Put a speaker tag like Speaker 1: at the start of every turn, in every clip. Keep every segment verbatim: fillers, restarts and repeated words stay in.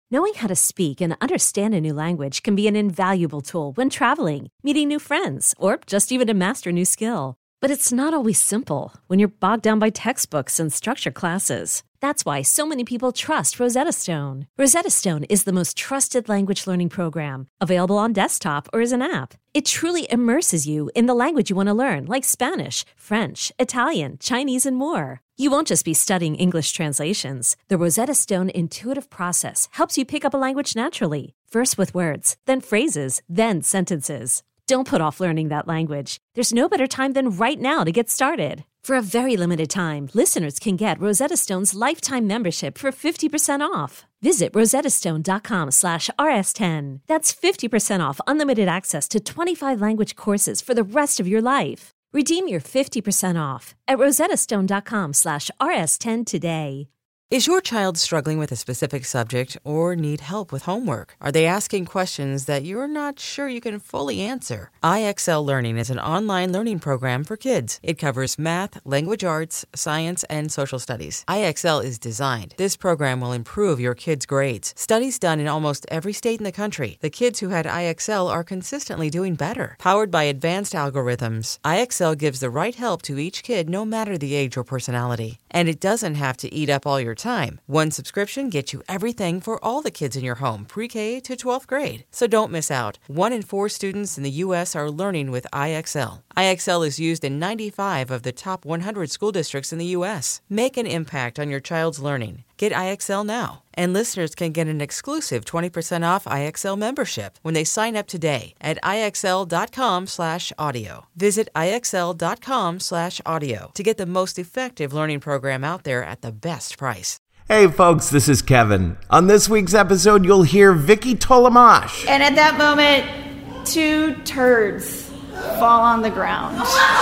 Speaker 1: Knowing how to speak and understand a new language can be an invaluable tool when traveling, meeting new friends, or just even to master a new skill. But it's not always simple when you're bogged down by textbooks and structured classes. That's why so many people trust Rosetta Stone. Rosetta Stone is the most trusted language learning program, available on desktop or as an app. It truly immerses you in the language you want to learn, like Spanish, French, Italian, Chinese, and more. You won't just be studying English translations. The Rosetta Stone intuitive process helps you pick up a language naturally, first with words, then phrases, then sentences. Don't put off learning that language. There's no better time than right now to get started. For a very limited time, listeners can get Rosetta Stone's lifetime membership for fifty percent off. Visit rosettastone.com slash rs10. That's fifty percent off unlimited access to twenty-five language courses for the rest of your life. Redeem your fifty percent off at rosettastone.com slash rs10 today.
Speaker 2: Is your child struggling with a specific subject or need help with homework? Are they asking questions that you're not sure you can fully answer? I X L Learning is an online learning program for kids. It covers math, language arts, science, and social studies. I X L is designed. This program will improve your kids' grades. Studies done in almost every state in the country. The kids who had I X L are consistently doing better. Powered by advanced algorithms, I X L gives the right help to each kid no matter the age or personality. And it doesn't have to eat up all your time. One subscription gets you everything for all the kids in your home, pre-K to twelfth grade. So don't miss out. One in four students in the U S are learning with I X L. I X L is used in ninety-five of the top one hundred school districts in the U S. Make an impact on your child's learning. Get I X L now. And listeners can get an exclusive twenty percent off I X L membership when they sign up today at IXL.com slash audio. Visit IXL.com slash audio to get the most effective learning program out there at the best price.
Speaker 3: Hey folks, this is Kevin. On this week's episode, you'll hear Vicky Tolamash.
Speaker 4: And at that moment, two turds fall on the ground.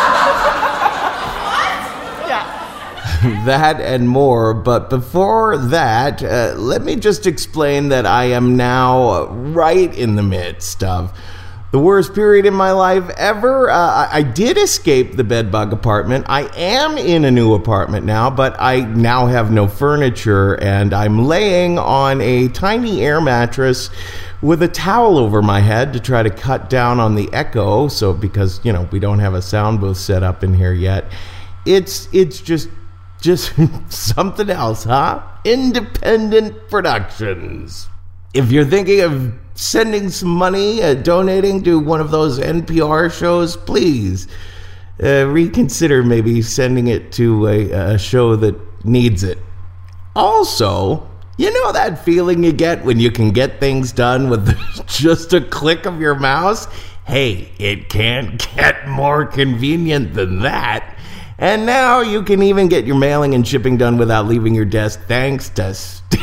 Speaker 4: Yeah.
Speaker 3: That and more, but before that, uh, let me just explain that I am now right in the midst of the worst period in my life ever. Uh, I, I did escape the bedbug apartment. I am in a new apartment now, but I now have no furniture, and I'm laying on a tiny air mattress with a towel over my head to try to cut down on the echo. So because, you know, we don't have a sound booth set up in here yet, it's it's just just something else, huh? Independent Productions. If you're thinking of sending some money, uh, donating to one of those N P R shows, please uh, reconsider maybe sending it to a, a show that needs it. Also, you know that feeling you get when you can get things done with just a click of your mouse? Hey, it can't get more convenient than that. And now you can even get your mailing and shipping done without leaving your desk thanks to St-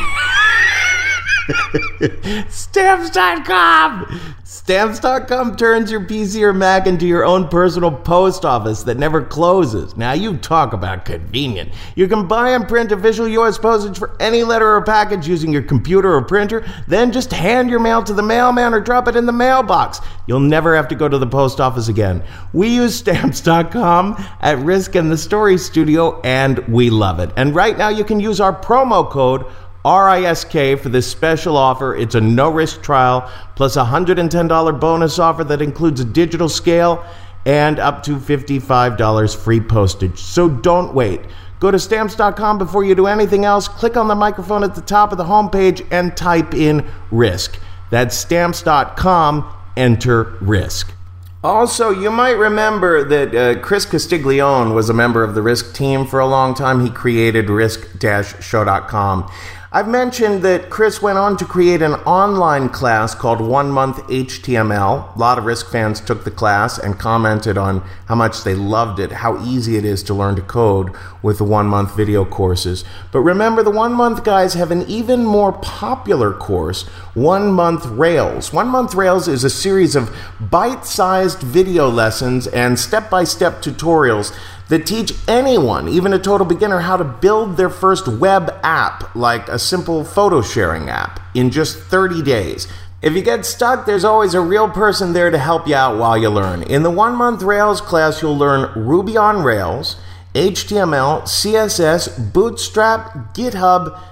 Speaker 3: Stamps dot com. Stamps dot com turns your P C or Mac into your own personal post office that never closes. Now you talk about convenient. You can buy and print official U S postage for any letter or package using your computer or printer, then just hand your mail to the mailman or drop it in the mailbox. You'll never have to go to the post office again. We use Stamps dot com at Risk and the Story Studio, and we love it. And right now you can use our promo code R I S K for this special offer. It's a no-risk trial plus a one hundred ten dollars bonus offer that includes a digital scale and up to fifty-five dollars free postage. So don't wait. Go to Stamps dot com before you do anything else. Click on the microphone at the top of the homepage and type in RISK. That's Stamps dot com. Enter RISK. Also, you might remember that uh, Chris Castiglione was a member of the Risk team for a long time. He created risk dash show dot com. I've mentioned that Chris went on to create an online class called One Month H T M L. A lot of Risk fans took the class and commented on how much they loved it, how easy it is to learn to code with the one-month video courses. But remember, the one-month guys have an even more popular course, One Month Rails. One Month Rails is a series of bite-sized video lessons and step-by-step tutorials that teach anyone, even a total beginner, how to build their first web app, like a simple photo sharing app, in just thirty days. If you get stuck, there's always a real person there to help you out while you learn. In the one-month Rails class, you'll learn Ruby on Rails, H T M L, C S S, Bootstrap, GitHub,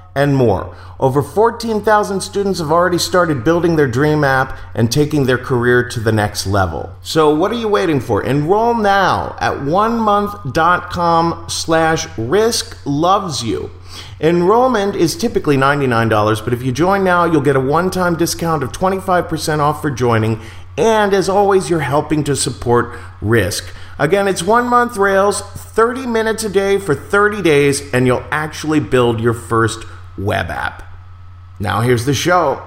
Speaker 3: and more. Over fourteen thousand students have already started building their dream app and taking their career to the next level. So what are you waiting for? Enroll now at onemonth.com slash risk loves you. Enrollment is typically ninety-nine dollars, but if you join now, you'll get a one-time discount of twenty-five percent off for joining. And as always, you're helping to support Risk. Again, it's one month Rails, thirty minutes a day for thirty days, and you'll actually build your first web app. Now here's the show.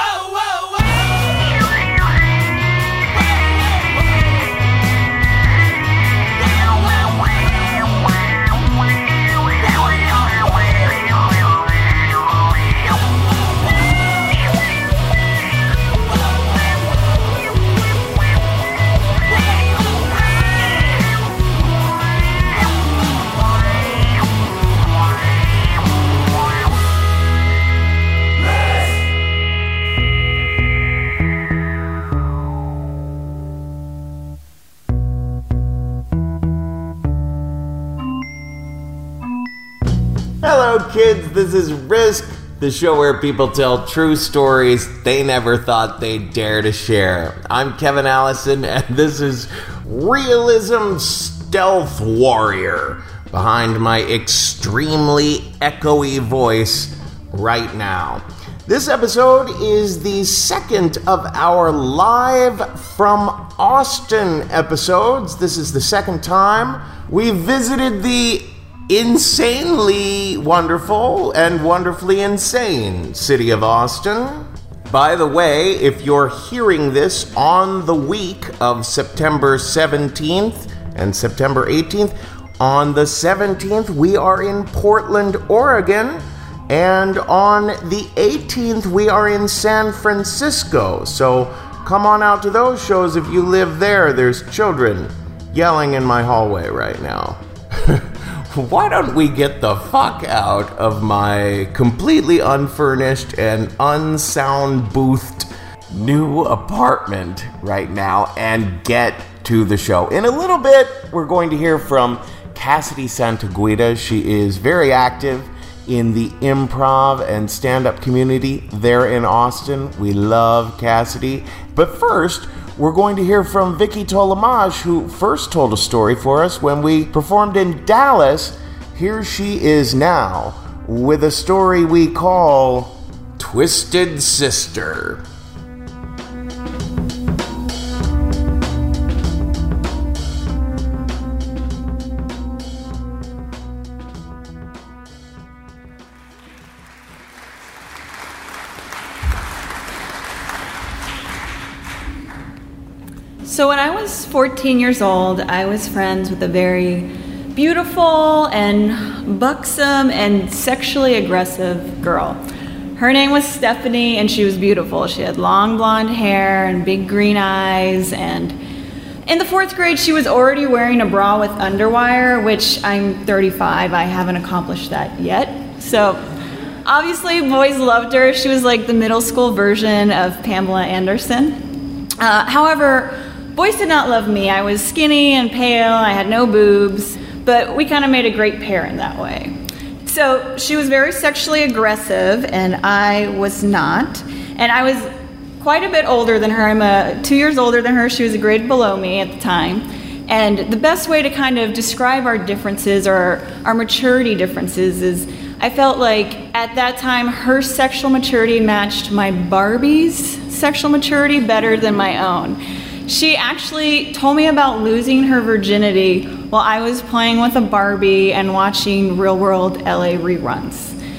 Speaker 3: Hello kids, this is Risk, the show where people tell true stories they never thought they'd dare to share. I'm Kevin Allison, and this is Realism Stealth Warrior behind my extremely echoey voice right now. This episode is the second of our Live from Austin episodes. This is the second time we visited the insanely wonderful and wonderfully insane city of Austin. By the way, if you're hearing this on the week of September seventeenth and September eighteenth, on the seventeenth we are in Portland, Oregon, and on the eighteenth we are in San Francisco. So come on out to those shows if you live there. There's children yelling in my hallway right now. Why don't we get the fuck out of my completely unfurnished and unsound boothed new apartment right now and get to the show? In a little bit, we're going to hear from Cassidy Santaguida. She is very active in the improv and stand-up community there in Austin. We love Cassidy. But first, we're going to hear from Vicky Tolemaj, who first told a story for us when we performed in Dallas. Here she is now with a story we call Twisted Sister.
Speaker 4: So when I was fourteen years old, I was friends with a very beautiful and buxom and sexually aggressive girl. Her name was Stephanie, and she was beautiful. She had long blonde hair and big green eyes, and in the fourth grade, she was already wearing a bra with underwire, which I'm thirty-five, I haven't accomplished that yet. So obviously, boys loved her. She was like the middle school version of Pamela Anderson. Uh, however, boys did not love me. I was skinny and pale, I had no boobs, but we kind of made a great pair in that way. So she was very sexually aggressive, and I was not. And I was quite a bit older than her. I'm a, two years older than her. She was a grade below me at the time. And the best way to kind of describe our differences, or our maturity differences, is I felt like at that time her sexual maturity matched my Barbie's sexual maturity better than my own. She actually told me about losing her virginity while I was playing with a Barbie and watching Real World L A reruns.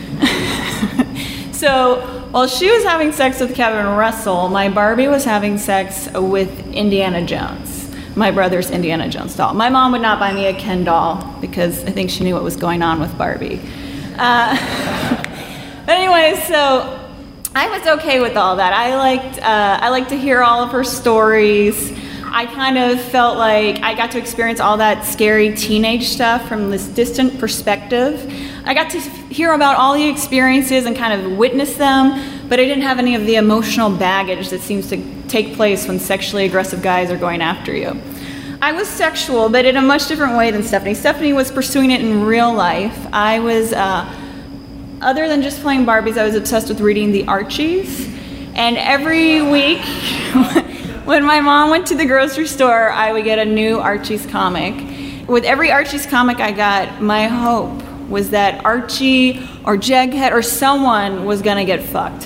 Speaker 4: So while she was having sex with Kevin Russell, my Barbie was having sex with Indiana Jones, my brother's Indiana Jones doll. My mom would not buy me a Ken doll because I think she knew what was going on with Barbie. Uh, but anyway, so I was okay with all that. I liked uh, I liked to hear all of her stories. I kind of felt like I got to experience all that scary teenage stuff from this distant perspective. I got to hear about all the experiences and kind of witness them, but I didn't have any of the emotional baggage that seems to take place when sexually aggressive guys are going after you. I was sexual, but in a much different way than Stephanie. Stephanie was pursuing it in real life. I was uh, other than just playing Barbies, I was obsessed with reading the Archies. And every week, when my mom went to the grocery store, I would get a new Archie's comic. With every Archie's comic I got, my hope was that Archie or Jughead or someone was gonna get fucked.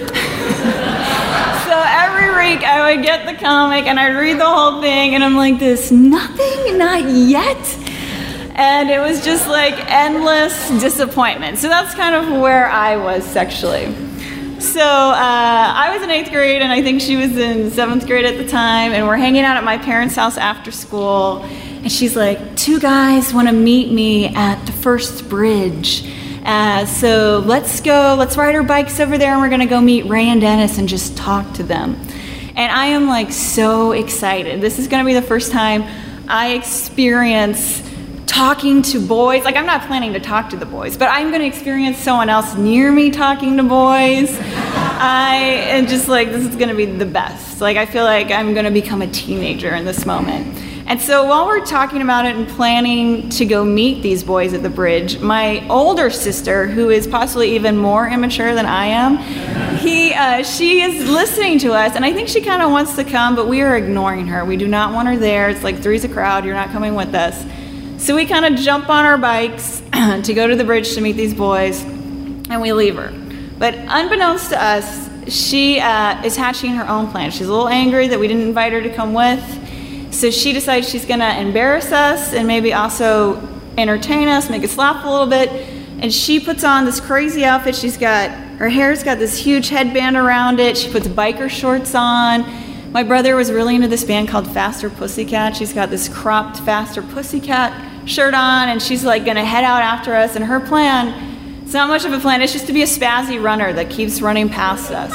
Speaker 4: So every week I would get the comic and I'd read the whole thing and I'm like, this, nothing, not yet. And it was just like endless disappointment. So that's kind of where I was sexually. So uh, I was in eighth grade and I think she was in seventh grade at the time, and we're hanging out at my parents' house after school, and she's like, two guys want to meet me at the first bridge. Uh, so let's go, let's ride our bikes over there and we're gonna go meet Ray and Dennis and just talk to them. And I am like so excited. This is gonna be the first time I experience talking to boys. Like, I'm not planning to talk to the boys, but I'm gonna experience someone else near me talking to boys. I am just like, this is gonna be the best. Like, I feel like I'm gonna become a teenager in this moment. And so while we're talking about it and planning to go meet these boys at the bridge, my older sister, who is possibly even more immature than I am, he, uh, she is listening to us, and I think she kind of wants to come, but we are ignoring her. We do not want her there. It's like, three's a crowd, you're not coming with us. So we kind of jump on our bikes to go to the bridge to meet these boys, and we leave her. But unbeknownst to us, she uh, is hatching her own plan. She's a little angry that we didn't invite her to come with. So she decides she's gonna embarrass us and maybe also entertain us, make us laugh a little bit. And she puts on this crazy outfit. She's got, her hair's got this huge headband around it. She puts biker shorts on. My brother was really into this band called Faster Pussycat. She's got this cropped Faster Pussycat shirt on, and she's like gonna head out after us. And her plan, it's not much of a plan, it's just to be a spazzy runner that keeps running past us.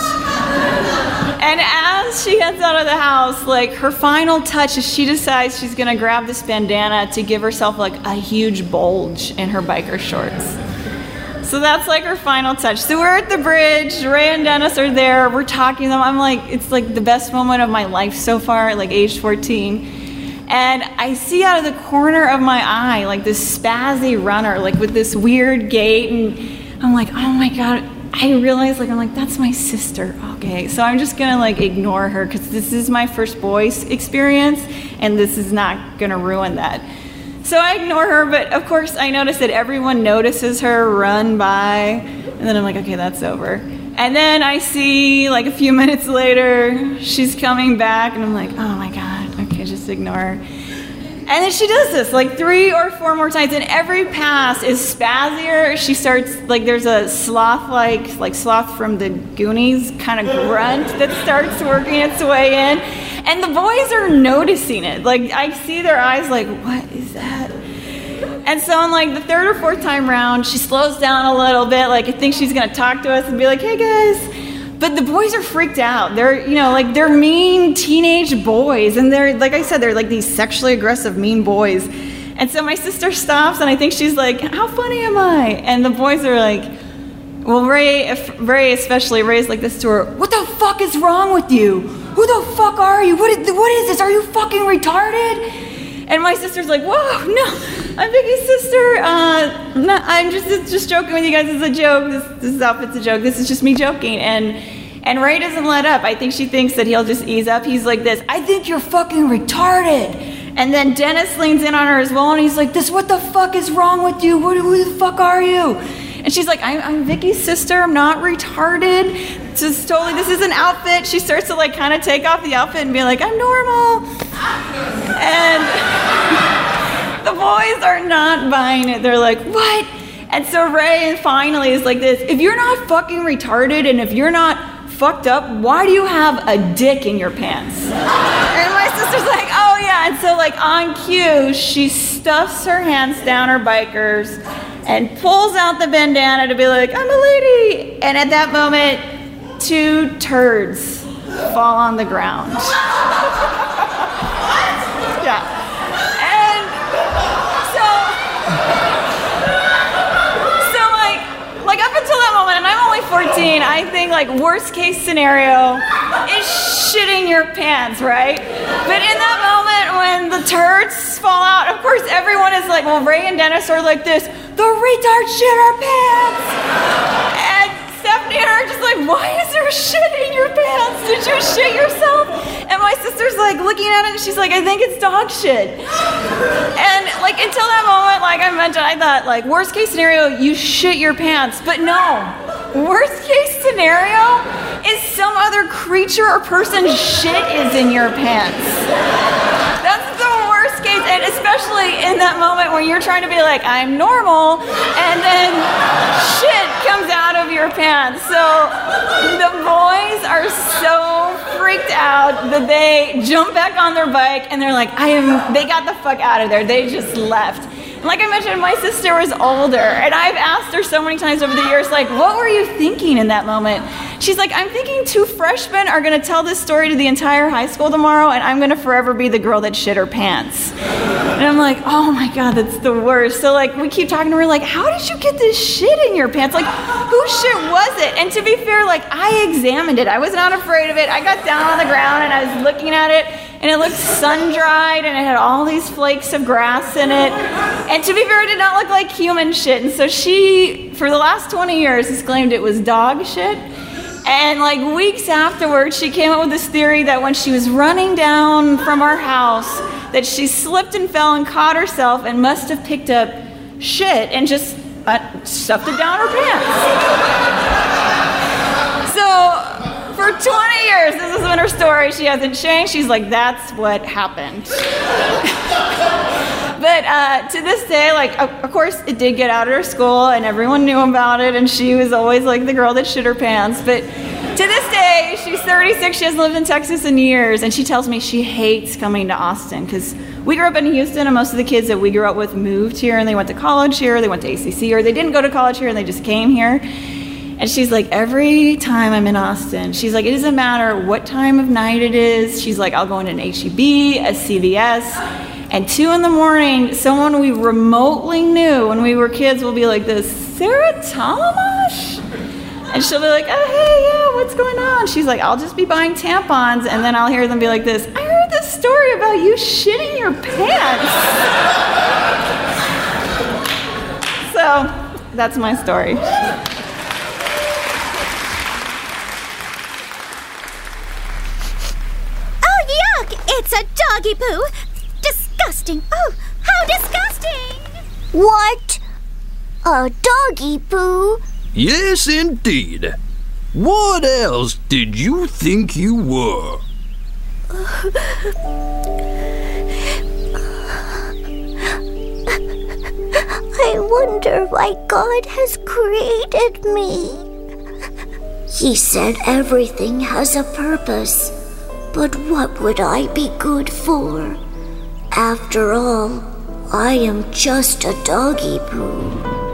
Speaker 4: And as she gets out of the house, like, her final touch is she decides she's gonna grab this bandana to give herself like a huge bulge in her biker shorts. So that's like her final touch. So we're at the bridge, Ray and Dennis are there, we're talking to them. I'm like, it's like the best moment of my life so far, like age fourteen. And I see out of the corner of my eye, like this spazzy runner, like with this weird gait, and I'm like, oh my God. I realized, like, I'm like, that's my sister. Okay, so I'm just gonna like ignore her because this is my first boys experience and this is not gonna ruin that. So I ignore her, but of course I notice that everyone notices her run by, and then I'm like, okay, that's over. And then I see, like, a few minutes later, she's coming back, and I'm like, oh my God, okay, just ignore her. And then she does this like three or four more times, and every pass is spazzier. She starts, like, there's a sloth-like, like Sloth from the Goonies kind of grunt that starts working its way in. And the boys are noticing it. Like, I see their eyes like, what is that? And so on, like, the third or fourth time round, she slows down a little bit. Like, I think she's going to talk to us and be like, hey, guys. But the boys are freaked out. They're, you know, like, they're mean teenage boys. And they're, like I said, they're like these sexually aggressive, mean boys. And so my sister stops, and I think she's like, how funny am I? And the boys are like, well, Ray, if, Ray especially, Ray's like this to her, what the fuck is wrong with you? Who the fuck are you? What is, what is this? Are you fucking retarded? And my sister's like, whoa, no, I'm Vicky's sister. Uh, no, I'm just just joking with you guys. It's a joke. This, this outfit's a joke. This is just me joking. And and Ray doesn't let up. I think she thinks that he'll just ease up. He's like this, I think you're fucking retarded. And then Dennis leans in on her as well, and he's like, this, what the fuck is wrong with you? What, who the fuck are you? And she's like, I'm, I'm Vicky's sister. I'm not retarded. It's just totally, this is an outfit. She starts to like kind of take off the outfit and be like, I'm normal. And the boys are not buying it. They're like, what? And so Ray finally is like this, if you're not fucking retarded and if you're not fucked up, why do you have a dick in your pants? And my sister's like, oh yeah. And so like on cue, she stuffs her hands down her bikers and pulls out the bandana to be like, I'm a lady. And at that moment, two turds fall on the ground. Yeah. And so, so like, like up until that moment, and I'm only fourteen, I think like worst case scenario is shitting your pants, right? But in that moment when the turds fall out, of course everyone is like, well, Ray and Dennis are like this, the retard shit her pants. And Stephanie and I are just like, why is there shit in your pants? Did you shit yourself? And my sister's like looking at it and she's like, I think it's dog shit. And like until that moment, like I mentioned, I thought like worst case scenario, you shit your pants. But no, worst case scenario is some other creature or person's shit is in your pants. That's the worst case, and especially in that moment when you're trying to be like, I'm normal, and then shit comes out of your pants. So the boys are so freaked out that they jump back on their bike and they're like, I am, they got the fuck out of there. They just left. And like I mentioned, my sister was older, and I've asked her so many times over the years, like, what were you thinking in that moment? She's like, I'm thinking two freshmen are going to tell this story to the entire high school tomorrow, and I'm going to forever be the girl that shit her pants. And I'm like, oh my God, that's the worst. So like, we keep talking to her, like, how did you get this shit in your pants? Like, whose shit was it? And to be fair, like, I examined it. I was not afraid of it. I got down on the ground and I was looking at it, and it looked sun-dried, and it had all these flakes of grass in it. And to be fair, it did not look like human shit. And so she, for the last twenty years, has claimed it was dog shit. And like weeks afterwards, she came up with this theory that when she was running down from our house, that she slipped and fell and caught herself and must have picked up shit and just uh, stuffed it down her pants. So for twenty years, this has been her story. She hasn't changed. She's like, that's what happened. But uh, to this day, like, of course, it did get out at her school, and everyone knew about it, and she was always, like, the girl that shit her pants. But to this day, she's thirty-six, she hasn't lived in Texas in years, and she tells me she hates coming to Austin, because we grew up in Houston, and most of the kids that we grew up with moved here, and they went to college here, they went to A C C, or they didn't go to college here, and they just came here. And she's like, every time I'm in Austin, she's like, it doesn't matter what time of night it is. She's like, I'll go into an H E B, a C V S, and two in the morning, someone we remotely knew when we were kids will be like this, Sarah Talamash? And she'll be like, oh, hey, yeah, what's going on? She's like, I'll just be buying tampons, and then I'll hear them be like this, I heard this story about you shitting your pants. So, that's my story.
Speaker 5: Oh, yuck! It's a doggy poo! Disgusting! Oh, how disgusting! What? A doggy poo?
Speaker 6: Yes, indeed. What else did you think you were?
Speaker 5: I wonder why God has created me. He said everything has a purpose, but what would I be good for? After all, I am just a doggy poo.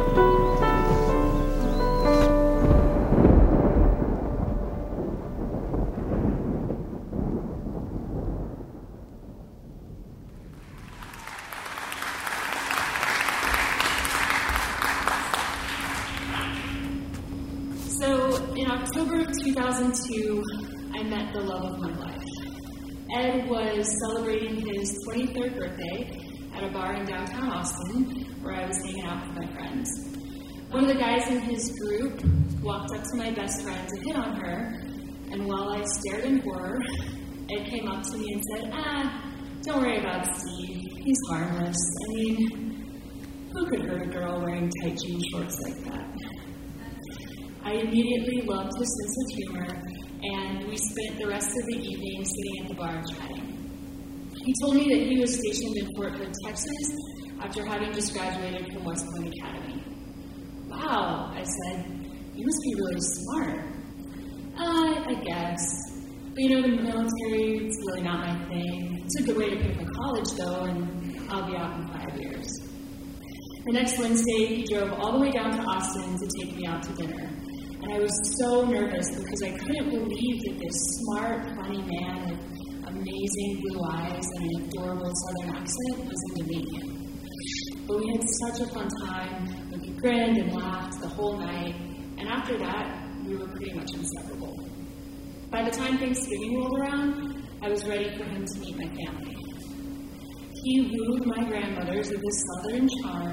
Speaker 7: So, in October of two thousand two, I met the love of my life. Ed was celebrating his twenty-third birthday at a bar in downtown Austin, where I was hanging out with my friends. One of the guys in his group walked up to my best friend to hit on her, and while I stared in horror, Ed came up to me and said, ah, don't worry about Steve, he's harmless. I mean, who could hurt a girl wearing tight jean shorts like that? I immediately loved his sense of humor, and we spent the rest of the evening sitting at the bar chatting. He told me that he was stationed in Fort Hood, Texas, after having just graduated from West Point Academy. Wow, I said, you must be really smart. Uh, I guess. But you know, the military is really not my thing. It's a good way to pay for college, though, and I'll be out in five years. The next Wednesday, he drove all the way down to Austin to take me out to dinner. And I was so nervous because I couldn't believe that this smart, funny man with amazing blue eyes and an adorable southern accent was into me. But we had such a fun time. We grinned and laughed the whole night. And after that, we were pretty much inseparable. By the time Thanksgiving rolled around, I was ready for him to meet my family. He wooed my grandmothers with his southern charm,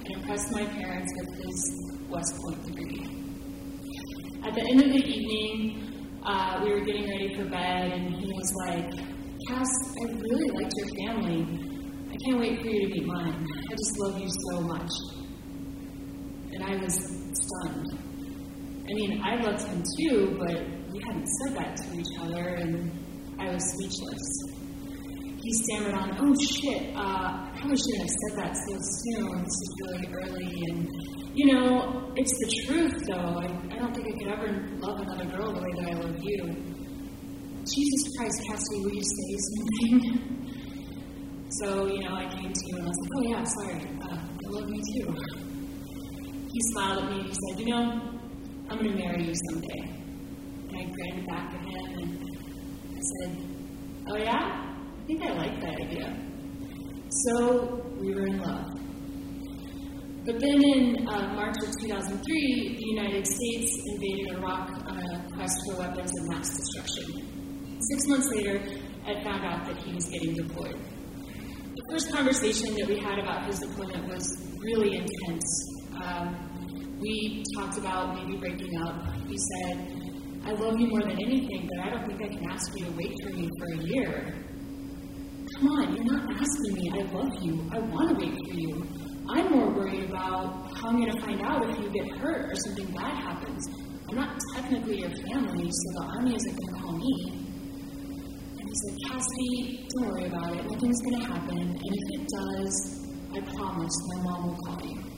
Speaker 7: and impressed my parents with his West Point degree. At the end of the evening, uh, we were getting ready for bed, and he was like, Cass, I really liked your family. I can't wait for you to meet mine. I just love you so much. And I was stunned. I mean, I loved him too, but we hadn't said that to each other, and I was speechless. He stammered on, oh shit, uh, I probably shouldn't have said that so soon. This is really early, and, you know, it's the truth, though. I, I don't think I could ever love another girl the way that I love you. Jesus Christ, Cassie, will you say something? So, you know, I came to you and I was like, oh yeah, sorry, uh, I love you too. He smiled at me and he said, you know, I'm going to marry you someday. And I grinned back at him and I said, oh yeah? I think I like that idea. So we were in love. But then in uh, March of two thousand three, the United States invaded Iraq on a quest for weapons of mass destruction. Six months later, Ed found out that he was getting deployed. The first conversation that we had about his deployment was really intense. Um, we talked about maybe breaking up. He said, I love you more than anything, but I don't think I can ask you to wait for me for a year. Come on, you're not asking me. I love you. I want to wait for you. I'm more worried about how I'm going to find out if you get hurt or something bad happens. I'm not technically your family, so the Army isn't going to call me. And he said, Cassie, don't worry about it. Nothing's going to happen. And if it does, I promise my mom will call you.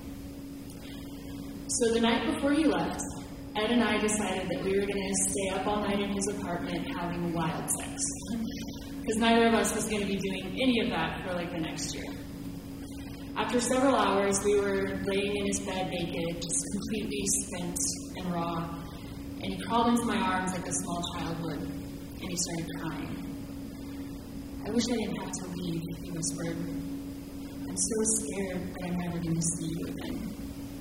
Speaker 7: So the night before you left, Ed and I decided that we were going to stay up all night in his apartment having wild sex. Because neither of us was going to be doing any of that for like the next year. After several hours, we were laying in his bed naked, just completely spent and raw. And he crawled into my arms like a small child would, and he started crying. I wish I didn't have to leave, he whispered. I'm so scared that I'm never going to see you again.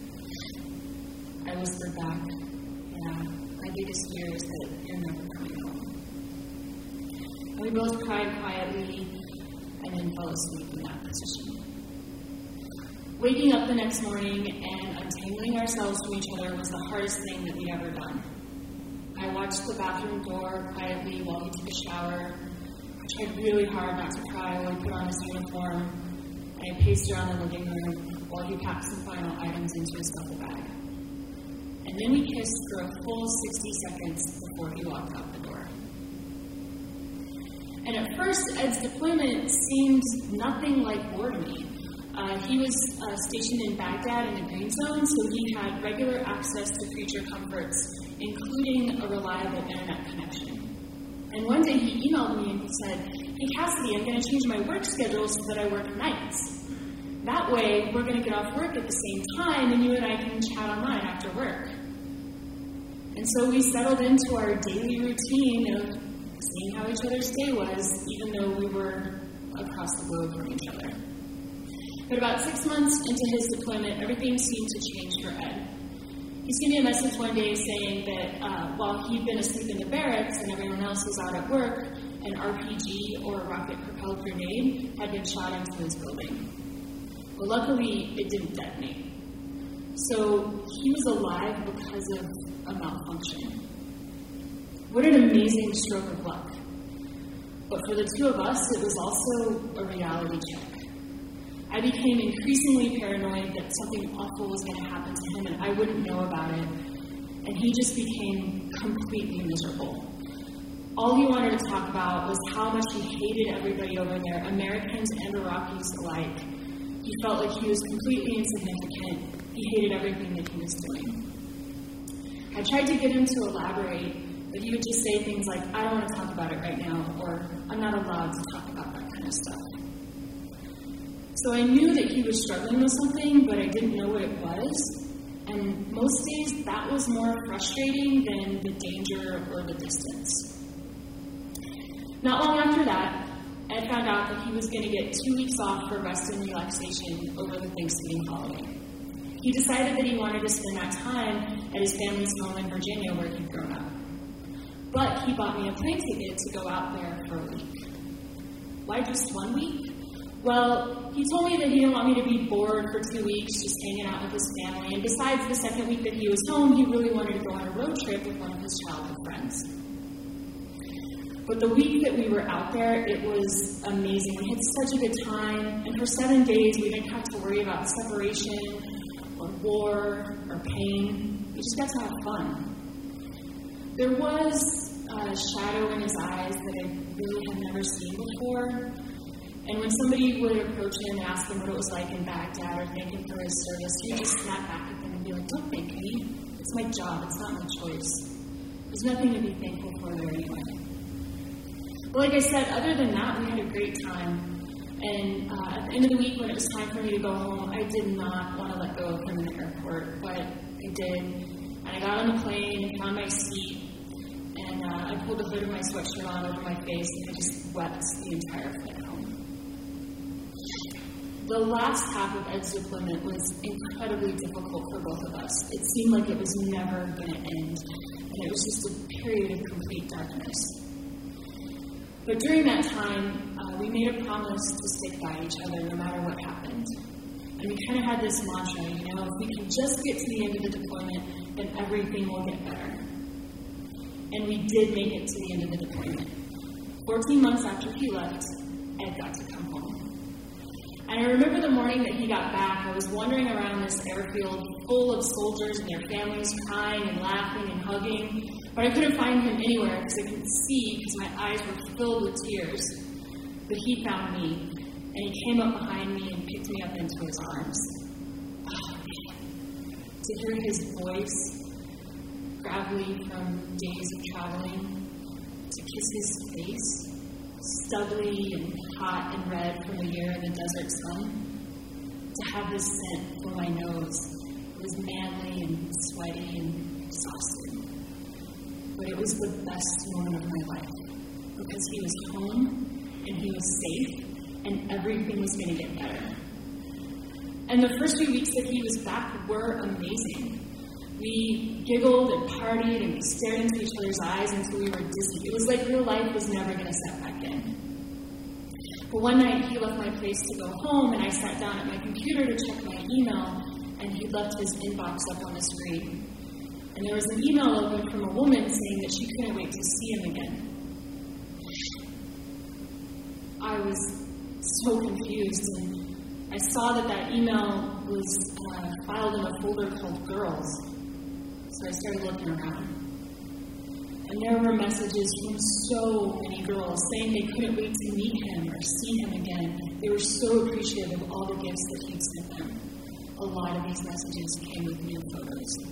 Speaker 7: I whispered back, yeah, my biggest fear is that you're never coming home. And we both cried quietly and then fell asleep in that position. Waking up the next morning and untangling ourselves from each other was the hardest thing that we'd ever done. I watched the bathroom door quietly while he took a shower. I tried really hard not to cry while he put on his uniform, and I paced around the living room while he packed some final items into his duffel bag. And then we kissed for a full sixty seconds before he walked out the door. And at first, Ed's deployment seemed nothing like war to me. Uh, he was uh, stationed in Baghdad in the Green Zone, so he had regular access to creature comforts, including a reliable internet connection. And one day he emailed me and he said, hey Cassidy, I'm going to change my work schedule so that I work nights. That way, we're going to get off work at the same time, and you and I can chat online after work. And so we settled into our daily routine of seeing how each other's day was, even though we were across the globe from each other. But about six months into his deployment, everything seemed to change for Ed. He sent me a message one day saying that uh, while he'd been asleep in the barracks and everyone else was out at work, an R P G, or a rocket-propelled grenade, had been shot into his building. Well, luckily, it didn't detonate. So he was alive because of a malfunction. What an amazing stroke of luck. But for the two of us, it was also a reality check. I became increasingly paranoid that something awful was going to happen to him and I wouldn't know about it. And he just became completely miserable. All he wanted to talk about was how much he hated everybody over there, Americans and Iraqis alike. He felt like he was completely insignificant. He hated everything that he was doing. I tried to get him to elaborate, but he would just say things like, I don't want to talk about it right now, or I'm not allowed to talk about that kind of stuff. So I knew that he was struggling with something, but I didn't know what it was. And most days, that was more frustrating than the danger or the distance. Not long after that, Ed found out that he was going to get two weeks off for rest and relaxation over the Thanksgiving holiday. He decided that he wanted to spend that time at his family's home in Virginia where he'd grown up. But he bought me a plane ticket to go out there for a week. Why just one week? Well, he told me that he didn't want me to be bored for two weeks just hanging out with his family. And besides the second week that he was home, he really wanted to go on a road trip with one of his childhood friends. But the week that we were out there, it was amazing. We had such a good time. And for seven days, we didn't have to worry about separation or war or pain. We just got to have fun. There was a shadow in his eyes that I really had never seen before. And when somebody would approach him and ask him what it was like in Baghdad or thank him for his service, he would just snap back at them and be like, don't thank me. It's my job. It's not my choice. There's nothing to be thankful for there anyway. But like I said, other than that, we had a great time. And uh, at the end of the week, when it was time for me to go home, I did not want to let go of him in the airport, but I did. And I got on the plane and found my seat, and uh, I pulled the hood of my sweatshirt on over my face, and I just wept the entire flight home. The last half of Ed's deployment was incredibly difficult for both of us. It seemed like it was never going to end, and it was just a period of complete darkness. But during that time, uh, we made a promise to stick by each other no matter what happened. And we kind of had this mantra, you know, if we can just get to the end of the deployment, then everything will get better. And we did make it to the end of the deployment. fourteen months after he left, Ed got to come home. And I remember the morning that he got back, I was wandering around this airfield full of soldiers and their families crying and laughing and hugging, but I couldn't find him anywhere because I couldn't see because my eyes were filled with tears. But he found me, and he came up behind me and picked me up into his arms. Oh, man. To hear his voice, gravelly from days of traveling, to kiss his face, stubbly and hot and red from a year in the desert sun, to have his scent from my nose. It was manly and sweaty and exhausted. But it was the best moment of my life, because he was home, and he was safe, and everything was going to get better. And the first few weeks that he was back were amazing. We giggled and partied, and we stared into each other's eyes until we were dizzy. It was like real life was never going to set back in. But one night, he left my place to go home, and I sat down at my computer to check my email, and he left his inbox up on the screen. And there was an email open from a woman saying that she couldn't wait to see him again. I was so confused, and I saw that that email was uh, filed in a folder called Girls. So I started looking around. And there were messages from so many girls saying they couldn't wait to meet him or see him again. They were so appreciative of all the gifts that he'd sent them. A lot of these messages came with new photos.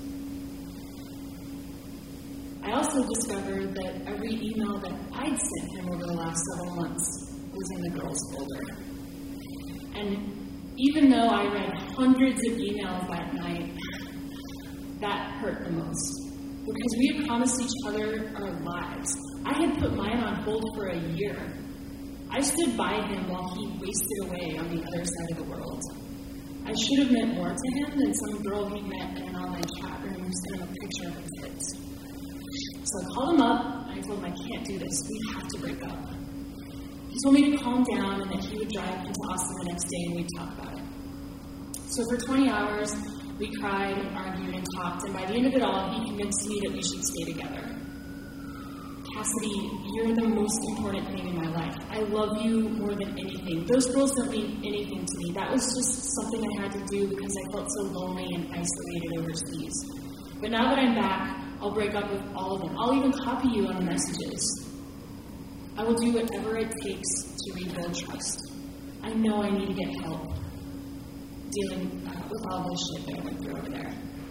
Speaker 7: I also discovered that every email that I'd sent him over the last several months was in the girls' folder. And even though I read hundreds of emails that night, that hurt the most. Because we had promised each other our lives. I had put mine on hold for a year. I stood by him while he wasted away on the other side of the world. I should have meant more to him than some girl he met in an online chat room who sent him a picture of her tits. So I called him up, and I told him, I can't do this. We have to break up. He told me to calm down and that he would drive into Austin the next day and we'd talk about it. So for twenty hours, we cried and argued and talked, and by the end of it all, he convinced me that we should stay together. Cassidy, you're the most important thing in my life. I love you more than anything. Those girls don't mean anything to me. That was just something I had to do because I felt so lonely and isolated overseas. But now that I'm back, I'll break up with all of them. I'll even copy you on the messages. I will do whatever it takes to rebuild trust. I know I need to get help dealing uh, with all this shit that I went through over there.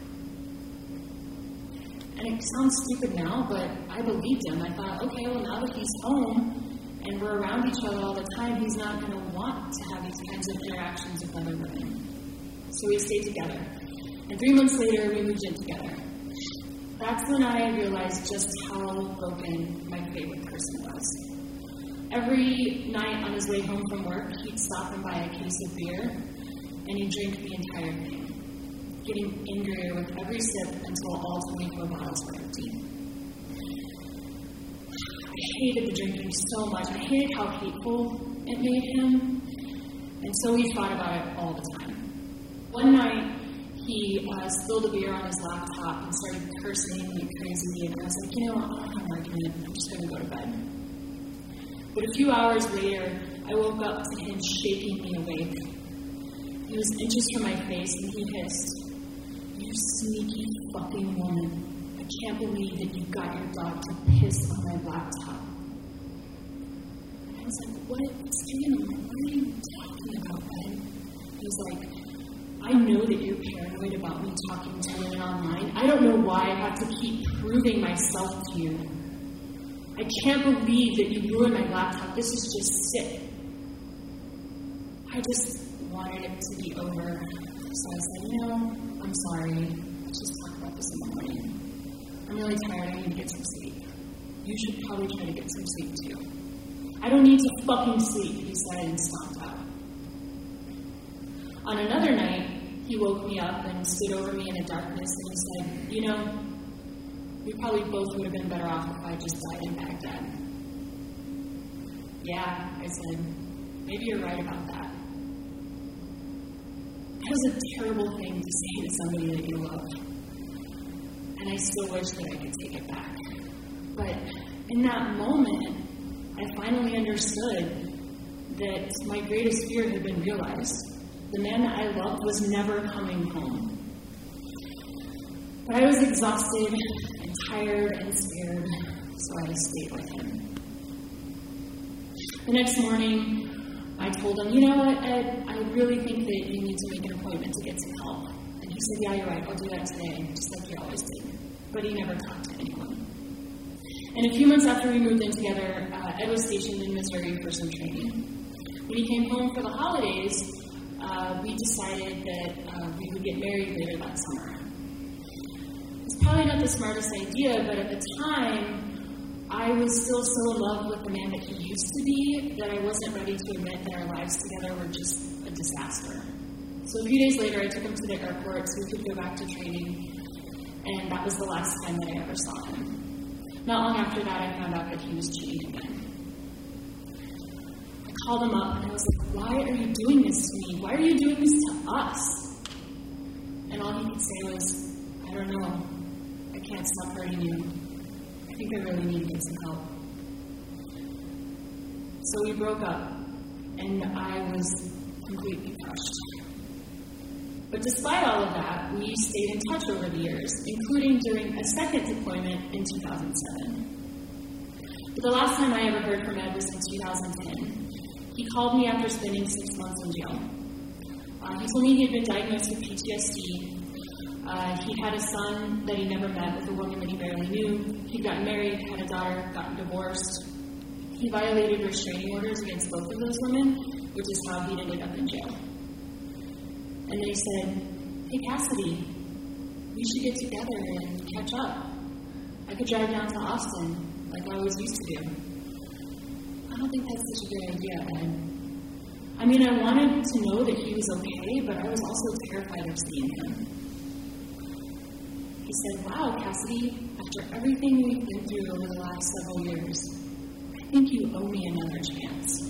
Speaker 7: And it sounds stupid now, but I believed him. I thought, okay, well, now that he's home and we're around each other all the time, he's not going to want to have these kinds of interactions with other women. So we stayed together. And three months later, we moved in together. That's when I realized just how broken my favorite person was. Every night on his way home from work, he'd stop and buy a case of beer, and he'd drink the entire thing, getting angrier with every sip until all twenty-four bottles were empty. I hated the drinking so much. I hated how hateful it made him. And so we fought about it all the time. One night, he uh, spilled a beer on his laptop and started cursing like crazy, and I was like, you know, I don't have an argument, I'm just going to go to bed. But a few hours later, I woke up to him shaking me awake. He was inches from my face, and he hissed, "You sneaky fucking woman. I can't believe that you got your dog to piss on my laptop." And I was like, what? What's going on? What are you talking about, Ben? He was like, "I know that you're paranoid about me talking to women online. I don't know why I have to keep proving myself to you. I can't believe that you ruined my laptop. This is just sick." I just wanted it to be over. So I said, "You know, I'm sorry. Let's just talk about this in the morning. I'm really tired. I need to get some sleep. You should probably try to get some sleep too." "I don't need to fucking sleep," he said and stomped out. On another night, he woke me up and stood over me in the darkness and said, "You know, we probably both would have been better off if I just died in Baghdad." "Yeah," I said, "maybe you're right about that." That was a terrible thing to say to somebody that you love. And I still wish that I could take it back. But in that moment, I finally understood that my greatest fear had been realized. The man that I loved was never coming home. But I was exhausted and tired and scared, so I stayed with him. The next morning, I told him, "You know what, Ed, I really think that you need to make an appointment to get some help." And he said, "Yeah, you're right, I'll do that today," just like he always did. But he never talked to anyone. And a few months after we moved in together, uh, Ed was stationed in Missouri for some training. When he came home for the holidays, uh, we decided that uh, we would get married later that summer. It's probably not the smartest idea, but at the time, I was still so in love with the man that he used to be that I wasn't ready to admit that our lives together were just a disaster. So a few days later, I took him to the airport so we could go back to training, and that was the last time that I ever saw him. Not long after that, I found out that he was cheating again. I called him up, and I was like, "Why are you doing this to me? Why are you doing this to us?" And all he could say was, "I don't know. I can't stop hurting you. I think I really need to get some help." So we broke up, and I was completely crushed. But despite all of that, we stayed in touch over the years, including during a second deployment in two thousand seven. But the last time I ever heard from Ed was in two thousand ten. He called me after spending six months in jail. Uh, he told me he had been diagnosed with P T S D. Uh, he had a son that he never met with a woman that he barely knew. He'd gotten married, had a daughter, gotten divorced. He violated restraining orders against both of those women, which is how he ended up in jail. And then he said, "Hey, Cassidy, we should get together and catch up. I could drive down to Austin like I always used to do." I don't think that's such a good idea, Ed. I mean, I wanted to know that he was okay, but I was also terrified of seeing him. He said, "Wow, Cassidy, after everything we've been through over the last several years, I think you owe me another chance."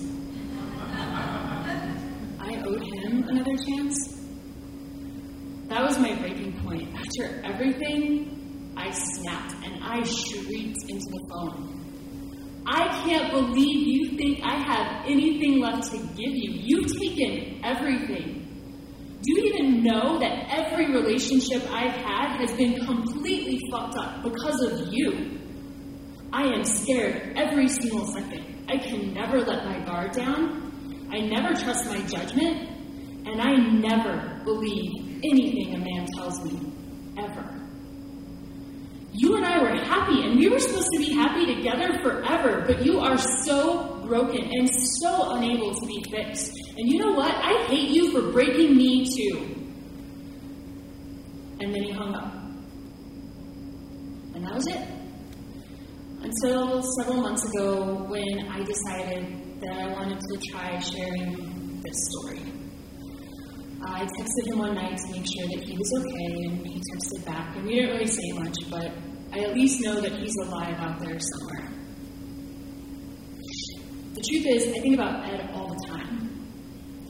Speaker 7: I owed him another chance? That was my breaking point. After everything, I snapped and I shrieked into the phone. "I can't believe you think I have anything left to give you. You've taken everything. Do you even know that every relationship I've had has been completely fucked up because of you? I am scared every single second. I can never let my guard down. I never trust my judgment. And I never believe anything a man tells me, ever. You and I were happy, and we were supposed to be happy together forever, but you are so broken and so unable to be fixed. And you know what? I hate you for breaking me too." And then he hung up. And that was it. Until several months ago when I decided that I wanted to try sharing this story. I texted him one night to make sure that he was okay, and he texted back, and we didn't really say much, but I at least know that he's alive out there somewhere. The truth is, I think about Ed all the time.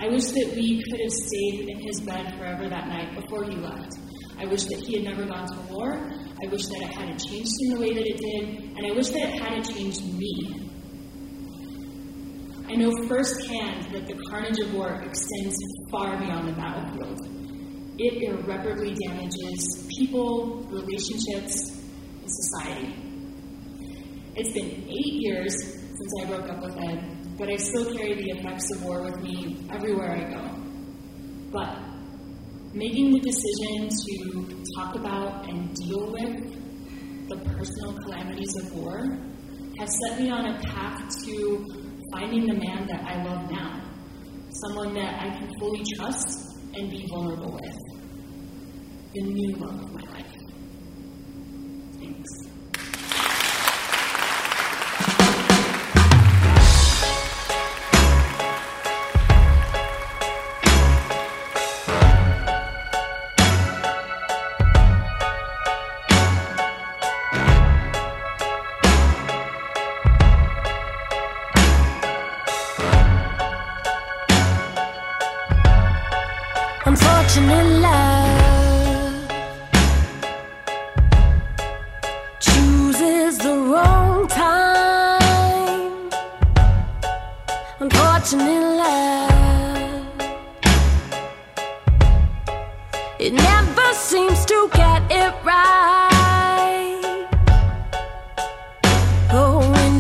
Speaker 7: I wish that we could have stayed in his bed forever that night before he left. I wish that he had never gone to war. I wish that it hadn't changed him the way that it did, and I wish that it hadn't changed me. I know firsthand that the carnage of war extends far beyond the battlefield. It irreparably damages people, relationships, and society. It's been eight years since I broke up with Ed, but I still carry the effects of war with me everywhere I go. But making the decision to talk about and deal with the personal calamities of war has set me on a path to finding the man that I love now, someone that I can fully trust and be vulnerable with, the new love of my life. Thanks.
Speaker 8: Unfortunate love chooses the wrong time. Unfortunate love, it never seems to get it right. Oh, when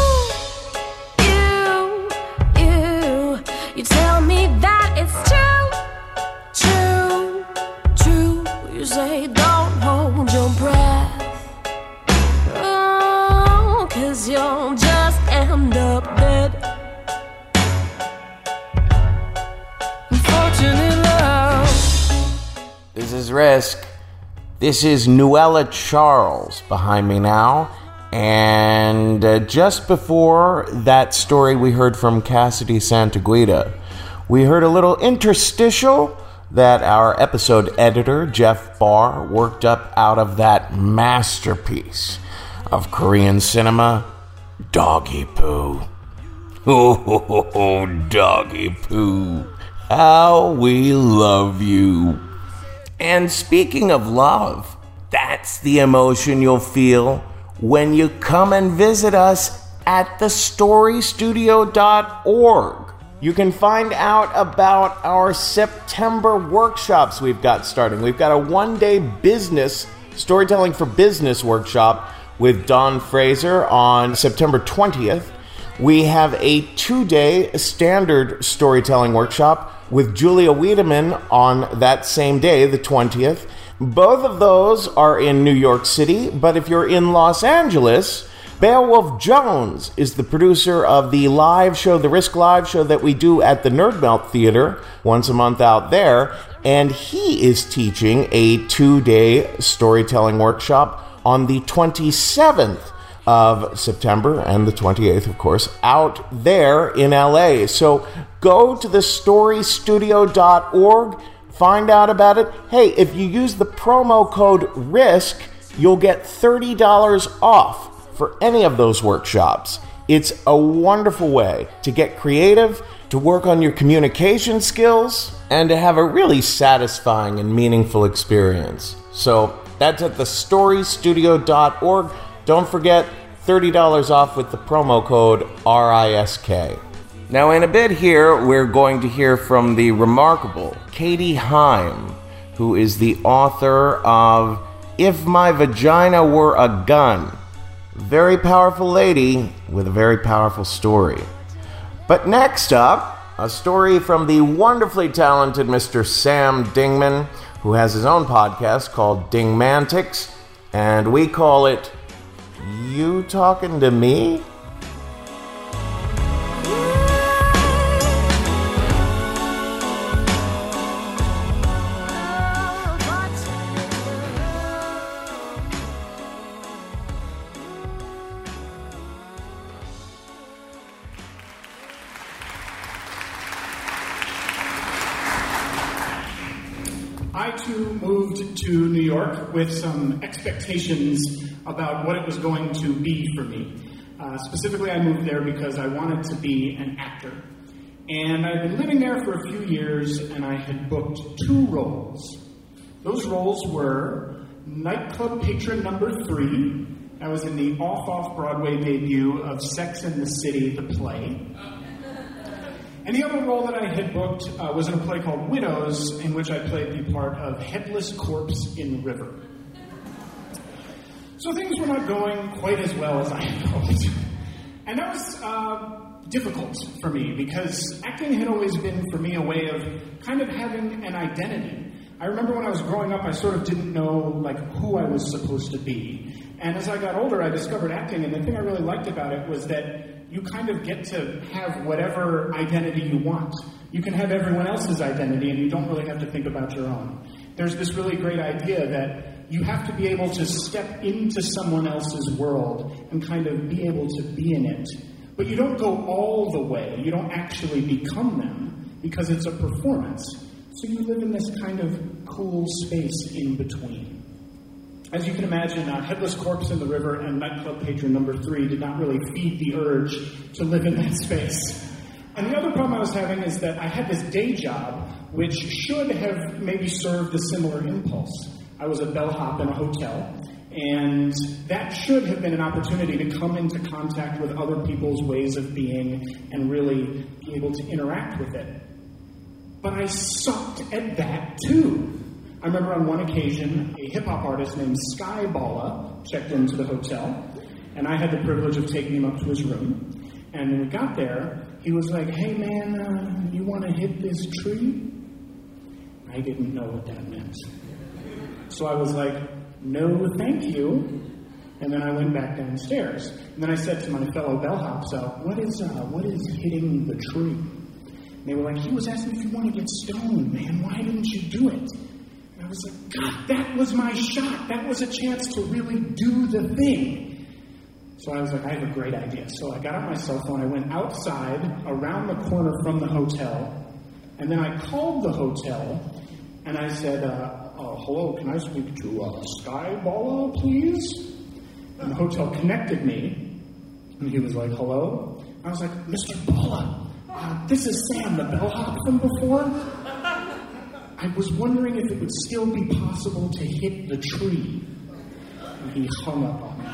Speaker 8: you, you, you, you tell me that it's true. True, true, you say don't hold your breath, oh, 'cause you'll just end up dead. Unfortunate love.
Speaker 3: This is Risk. This is Nuella Charles behind me now. And uh, just before that story we heard from Cassidy Santaguida, we heard a little interstitial that our episode editor, Jeff Barr, worked up out of that masterpiece of Korean cinema, Doggy Poo. Oh, Doggy Poo, how we love you. And speaking of love, that's the emotion you'll feel when you come and visit us at the story studio dot org. You can find out about our September workshops we've got starting. We've got a one-day business, storytelling for business workshop with Don Fraser on September twentieth. We have a two-day standard storytelling workshop with Julia Wiedemann on that same day, the twentieth. Both of those are in New York City, but if you're in Los Angeles, Beowulf Jones is the producer of the live show, the Risk Live show that we do at the Nerd Melt Theater once a month out there, and he is teaching a two-day storytelling workshop on the twenty-seventh of September and the twenty-eighth, of course, out there in L A. So go to the story studio dot org, find out about it. Hey, if you use the promo code RISK, you'll get thirty dollars off for any of those workshops. It's a wonderful way to get creative, to work on your communication skills, and to have a really satisfying and meaningful experience. So that's at the story studio dot org. Don't forget, thirty dollars off with the promo code R I S K. Now in a bit here, we're going to hear from the remarkable Katie Heim, who is the author of If My Vagina Were a Gun. Very powerful lady with a very powerful story. But next up, a story from the wonderfully talented Mister Sam Dingman, who has his own podcast called Dingmantics, and we call it You Talking to Me?
Speaker 9: I too moved to New York with some expectations about what it was going to be for me. Uh, specifically, I moved there because I wanted to be an actor. And I'd been living there for a few years, and I had booked two roles. Those roles were nightclub patron number three. I was in the off-off Broadway debut of Sex and the City, the play. And the other role that I had booked uh, was in a play called Widows, in which I played the part of Headless Corpse in River. So things were not going quite as well as I had hoped. And that was uh, difficult for me, because acting had always been, for me, a way of kind of having an identity. I remember when I was growing up, I sort of didn't know, like, who I was supposed to be. And as I got older, I discovered acting, and the thing I really liked about it was that you kind of get to have whatever identity you want. You can have everyone else's identity, and you don't really have to think about your own. There's this really great idea that you have to be able to step into someone else's world and kind of be able to be in it. But you don't go all the way. You don't actually become them, because it's a performance. So you live in this kind of cool space in between. As you can imagine, uh, Headless Corpse in the River and Nightclub Patron number three did not really feed the urge to live in that space. And the other problem I was having is that I had this day job which should have maybe served a similar impulse. I was a bellhop in a hotel, and that should have been an opportunity to come into contact with other people's ways of being and really be able to interact with it. But I sucked at that too. I remember on one occasion, a hip-hop artist named Sky Balla checked into the hotel, and I had the privilege of taking him up to his room. And when we got there, he was like, "Hey man, uh, you want to hit this tree?" I didn't know what that meant. So I was like, "No, thank you." And then I went back downstairs. And then I said to my fellow bellhops, uh, what is uh, what is hitting the tree? And they were like, "He was asking if you want to get stoned, man. Why didn't you do it?" I was like, God, that was my shot. That was a chance to really do the thing. So I was like, I have a great idea. So I got out my cell phone. I went outside, around the corner from the hotel, and then I called the hotel, and I said, uh, oh, hello, can I speak to uh, Sky Balla, please? And the hotel connected me, and he was like, hello? I was like, Mister Balla, uh, this is Sam, the bellhop from before. I was wondering if it would still be possible to hit the tree. And he hung up on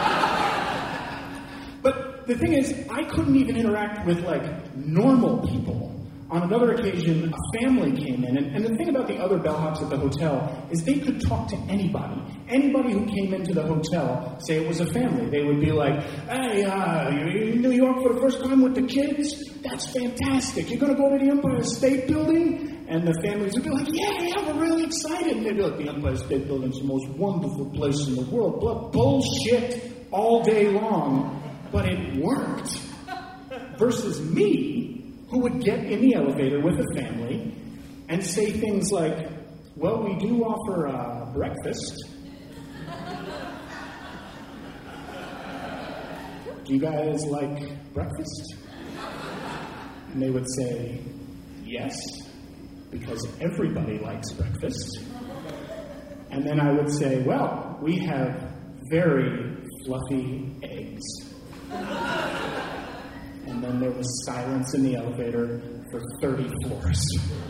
Speaker 9: me. But the thing is, I couldn't even interact with, like, normal people. On another occasion, a family came in, and, and the thing about the other bellhops at the hotel is they could talk to anybody. Anybody who came into the hotel, say it was a family, they would be like, hey, uh, you're in New York for the first time with the kids? That's fantastic. You're going to go to the Empire State Building? And the families would be like, yeah, yeah, we're really excited. And they'd be like, the Empire State Building's the most wonderful place in the world. But bullshit all day long. But it worked. Versus me, who would get in the elevator with a family and say things like, well, we do offer uh, breakfast. Do you guys like breakfast? And they would say, yes, because everybody likes breakfast. And then I would say, well, we have very fluffy eggs. And then there was silence in the elevator for thirty floors.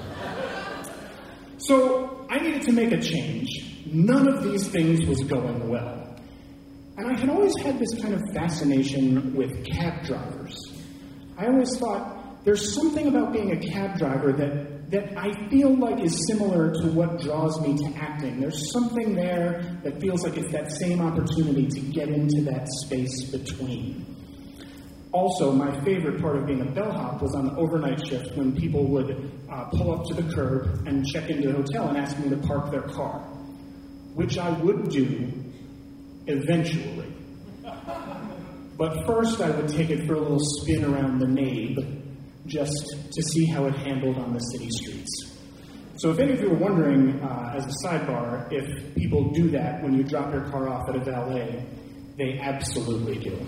Speaker 9: So I needed to make a change. None of these things was going well. And I had always had this kind of fascination with cab drivers. I always thought, there's something about being a cab driver that, that I feel like is similar to what draws me to acting. There's something there that feels like it's that same opportunity to get into that space between. Also, my favorite part of being a bellhop was on the overnight shift when people would uh, pull up to the curb and check into the hotel and ask me to park their car, which I would do eventually. But first, I would take it for a little spin around the nave just to see how it handled on the city streets. So if any of you were wondering, uh, as a sidebar, if people do that when you drop your car off at a valet, they absolutely do.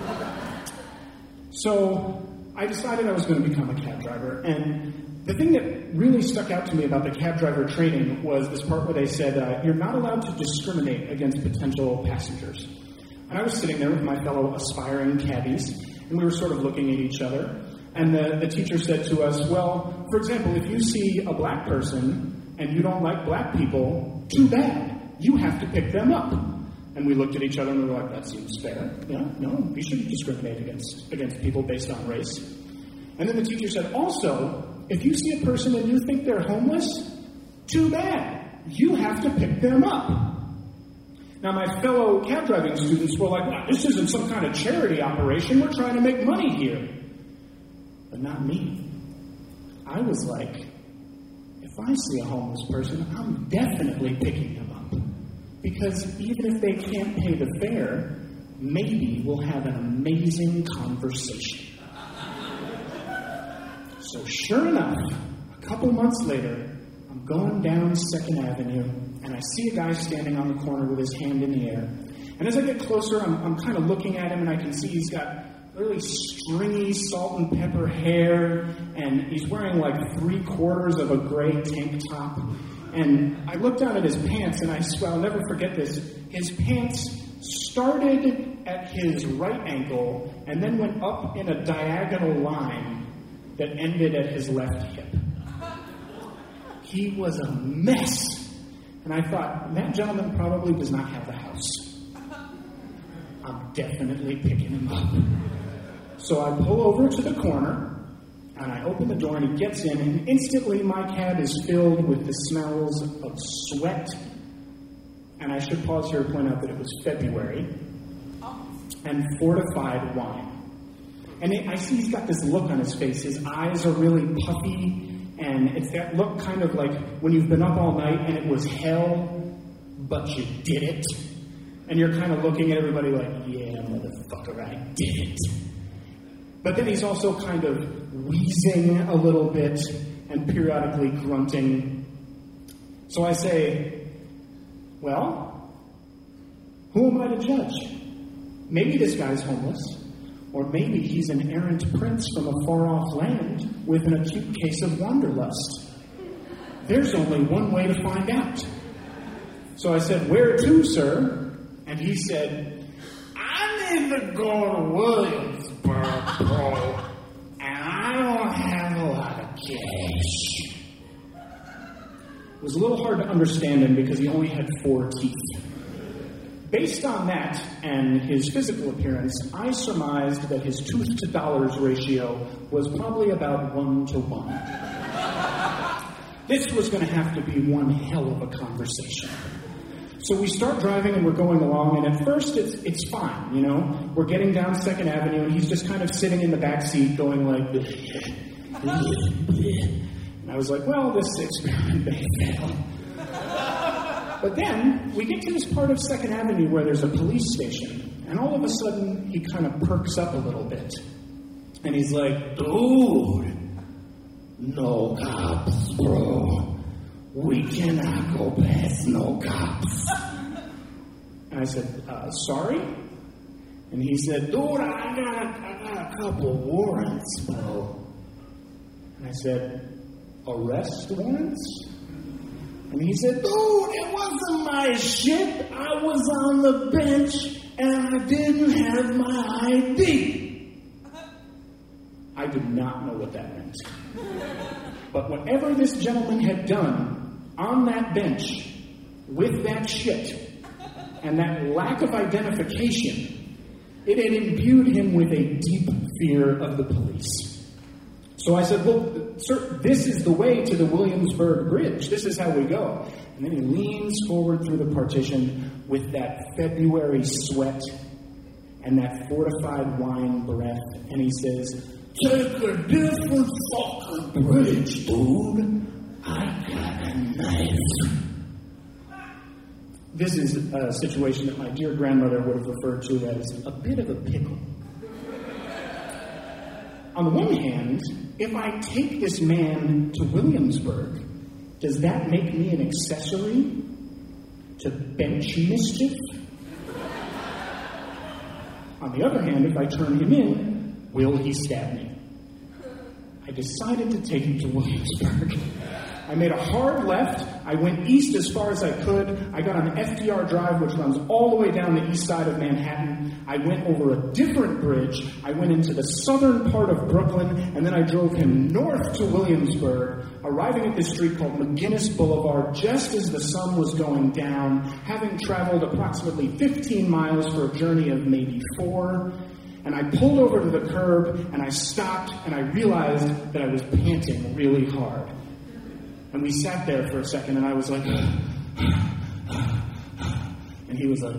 Speaker 9: So I decided I was going to become a cab driver, and the thing that really stuck out to me about the cab driver training was this part where they said, uh, you're not allowed to discriminate against potential passengers. And I was sitting there with my fellow aspiring cabbies, and we were sort of looking at each other, And the, the teacher said to us, well, for example, if you see a black person and you don't like black people, too bad. You have to pick them up. And we looked at each other and we were like, that seems fair. Yeah, no, we shouldn't discriminate against, against people based on race. And then the teacher said, also, if you see a person and you think they're homeless, too bad. You have to pick them up. Now, my fellow cab driving students were like, wow, this isn't some kind of charity operation. We're trying to make money here. But not me. I was like, if I see a homeless person, I'm definitely picking them up. Because even if they can't pay the fare, maybe we'll have an amazing conversation. So sure enough, a couple months later, I'm going down Second Avenue, and I see a guy standing on the corner with his hand in the air. And as I get closer, I'm, I'm kind of looking at him, and I can see he's got really stringy salt and pepper hair, and he's wearing like three quarters of a gray tank top. And I look down at his pants, and I swear, I'll never forget this. His pants started at his right ankle and then went up in a diagonal line that ended at his left hip. He was a mess. And I thought, that gentleman probably does not have a house. I'm definitely picking him up. So I pull over to the corner, and I open the door, and he gets in, and instantly my cab is filled with the smells of sweat. And I should pause here to point out that it was February, and fortified wine. And it, I see he's got this look on his face. His eyes are really puffy, and it's that look kind of like when you've been up all night and it was hell, but you did it. And you're kind of looking at everybody like, yeah, motherfucker, I did it. But then he's also kind of wheezing a little bit and periodically grunting. So I say, well, who am I to judge? Maybe this guy's homeless. Or maybe he's an errant prince from a far-off land with an acute case of wanderlust. There's only one way to find out. So I said, where to, sir? And he said, I need to go to Williamsburg, bro, and I don't have a lot of cash. It was a little hard to understand him because he only had four teeth. Based on that and his physical appearance, I surmised that his tooth-to-dollars ratio was probably about one to one. This was going to have to be one hell of a conversation. So we start driving and we're going along, and at first it's it's fine, you know? We're getting down Second Avenue, and he's just kind of sitting in the back seat going like... And I was like, well, this experiment may fail. But then, we get to this part of Second Avenue where there's a police station, and all of a sudden, he kind of perks up a little bit. And he's like, dude, no cops, bro. We cannot go past no cops. And I said, uh, sorry? And he said, dude, I got, I got a couple warrants, bro. And I said, arrest warrants? And he said, dude, it wasn't my shit. I was on the bench, and I didn't have my I D. I did not know what that meant. But whatever this gentleman had done on that bench with that shit and that lack of identification, it had imbued him with a deep fear of the police. So I said, well, sir, this is the way to the Williamsburg Bridge. This is how we go. And then he leans forward through the partition with that February sweat and that fortified wine breath. And he says, take a different fucking bridge, dude. I got a knife. This is a situation that my dear grandmother would have referred to as a bit of a pickle. On the one hand, if I take this man to Williamsburg, does that make me an accessory to bench mischief? On the other hand, if I turn him in, will he stab me? I decided to take him to Williamsburg. I made a hard left. I went east as far as I could. I got on F D R Drive, which runs all the way down the east side of Manhattan. I went over a different bridge. I went into the southern part of Brooklyn, and then I drove him north to Williamsburg, arriving at this street called McGinnis Boulevard just as the sun was going down, having traveled approximately fifteen miles for a journey of maybe four. And I pulled over to the curb, and I stopped, and I realized that I was panting really hard. And we sat there for a second, and I was like, and he was like,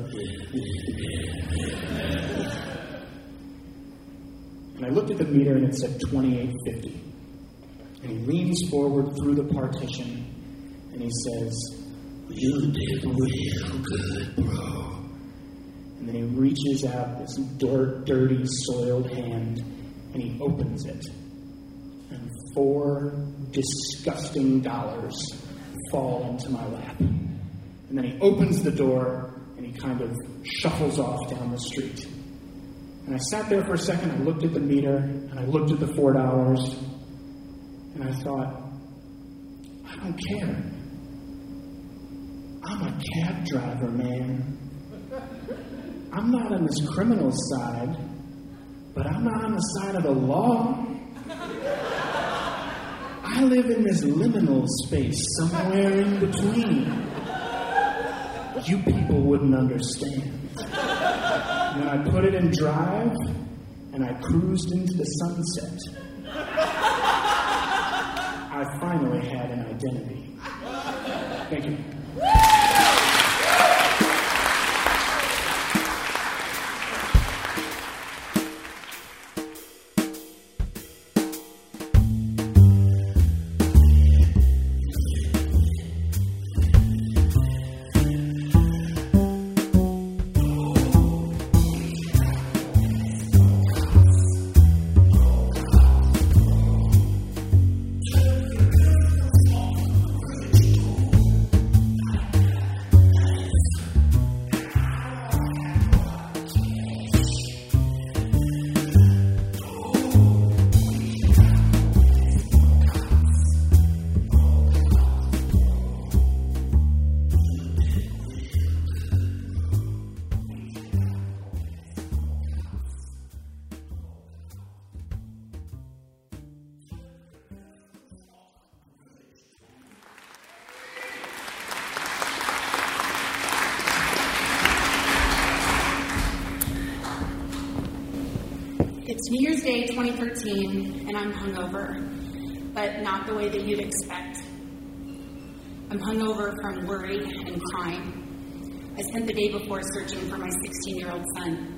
Speaker 9: and I looked at the meter, and it said twenty-eight fifty. And he leans forward through the partition, and he says, "You did real good, bro." And then he reaches out this dirt, dirty, soiled hand, and he opens it. And four disgusting dollars fall into my lap. And then he opens the door, and he kind of shuffles off down the street. And I sat there for a second, I looked at the meter, and I looked at the four dollars, and I thought, I don't care. I'm a cab driver, man. I'm not on this criminal side, but I'm not on the side of the law. I live in this liminal space somewhere in between. You people wouldn't understand. And then I put it in drive, and I cruised into the sunset. I finally had an identity. Thank you.
Speaker 10: It's New Year's Day twenty thirteen, and I'm hungover, but not the way that you'd expect. I'm hungover from worry and crime. I spent the day before searching for my sixteen-year-old son.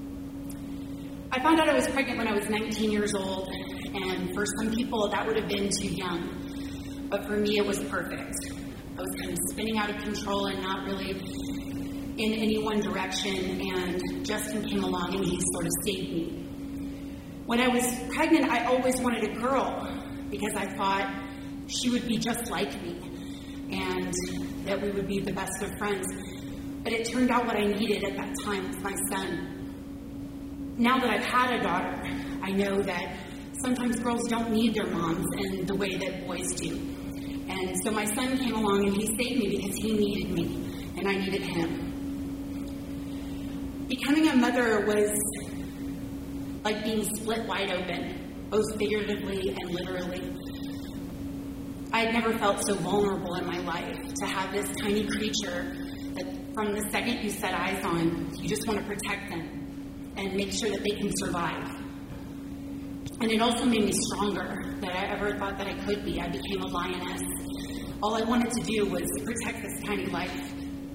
Speaker 10: I found out I was pregnant when I was nineteen years old, and for some people that would have been too young. But for me, it was perfect. I was kind of spinning out of control and not really in any one direction, and Justin came along and he sort of saved me. When I was pregnant, I always wanted a girl because I thought she would be just like me and that we would be the best of friends. But it turned out what I needed at that time was my son. Now that I've had a daughter, I know that sometimes girls don't need their moms in the way that boys do. And so my son came along and he saved me because he needed me and I needed him. Becoming a mother was like being split wide open, both figuratively and literally. I had never felt so vulnerable in my life to have this tiny creature that from the second you set eyes on, you just want to protect them and make sure that they can survive. And it also made me stronger than I ever thought that I could be. I became a lioness. All I wanted to do was protect this tiny life.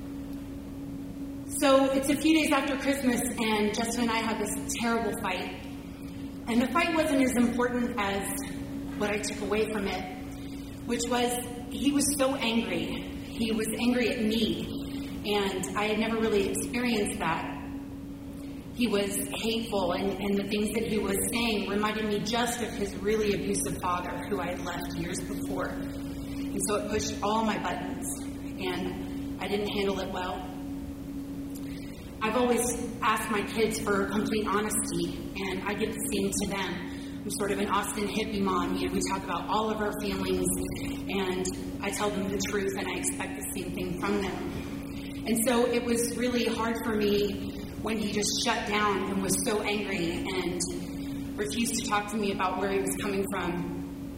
Speaker 10: So it's a few days after Christmas, and Justin and I had this terrible fight. And the fight wasn't as important as what I took away from it, which was he was so angry. He was angry at me, and I had never really experienced that. He was hateful, and, and the things that he was saying reminded me just of his really abusive father, who I had left years before. And so it pushed all my buttons, and I didn't handle it well. I've always asked my kids for complete honesty, and I give the same to them. I'm sort of an Austin hippie mom. You know, we talk about all of our feelings, and I tell them the truth, and I expect the same thing from them. And so it was really hard for me when he just shut down and was so angry and refused to talk to me about where he was coming from.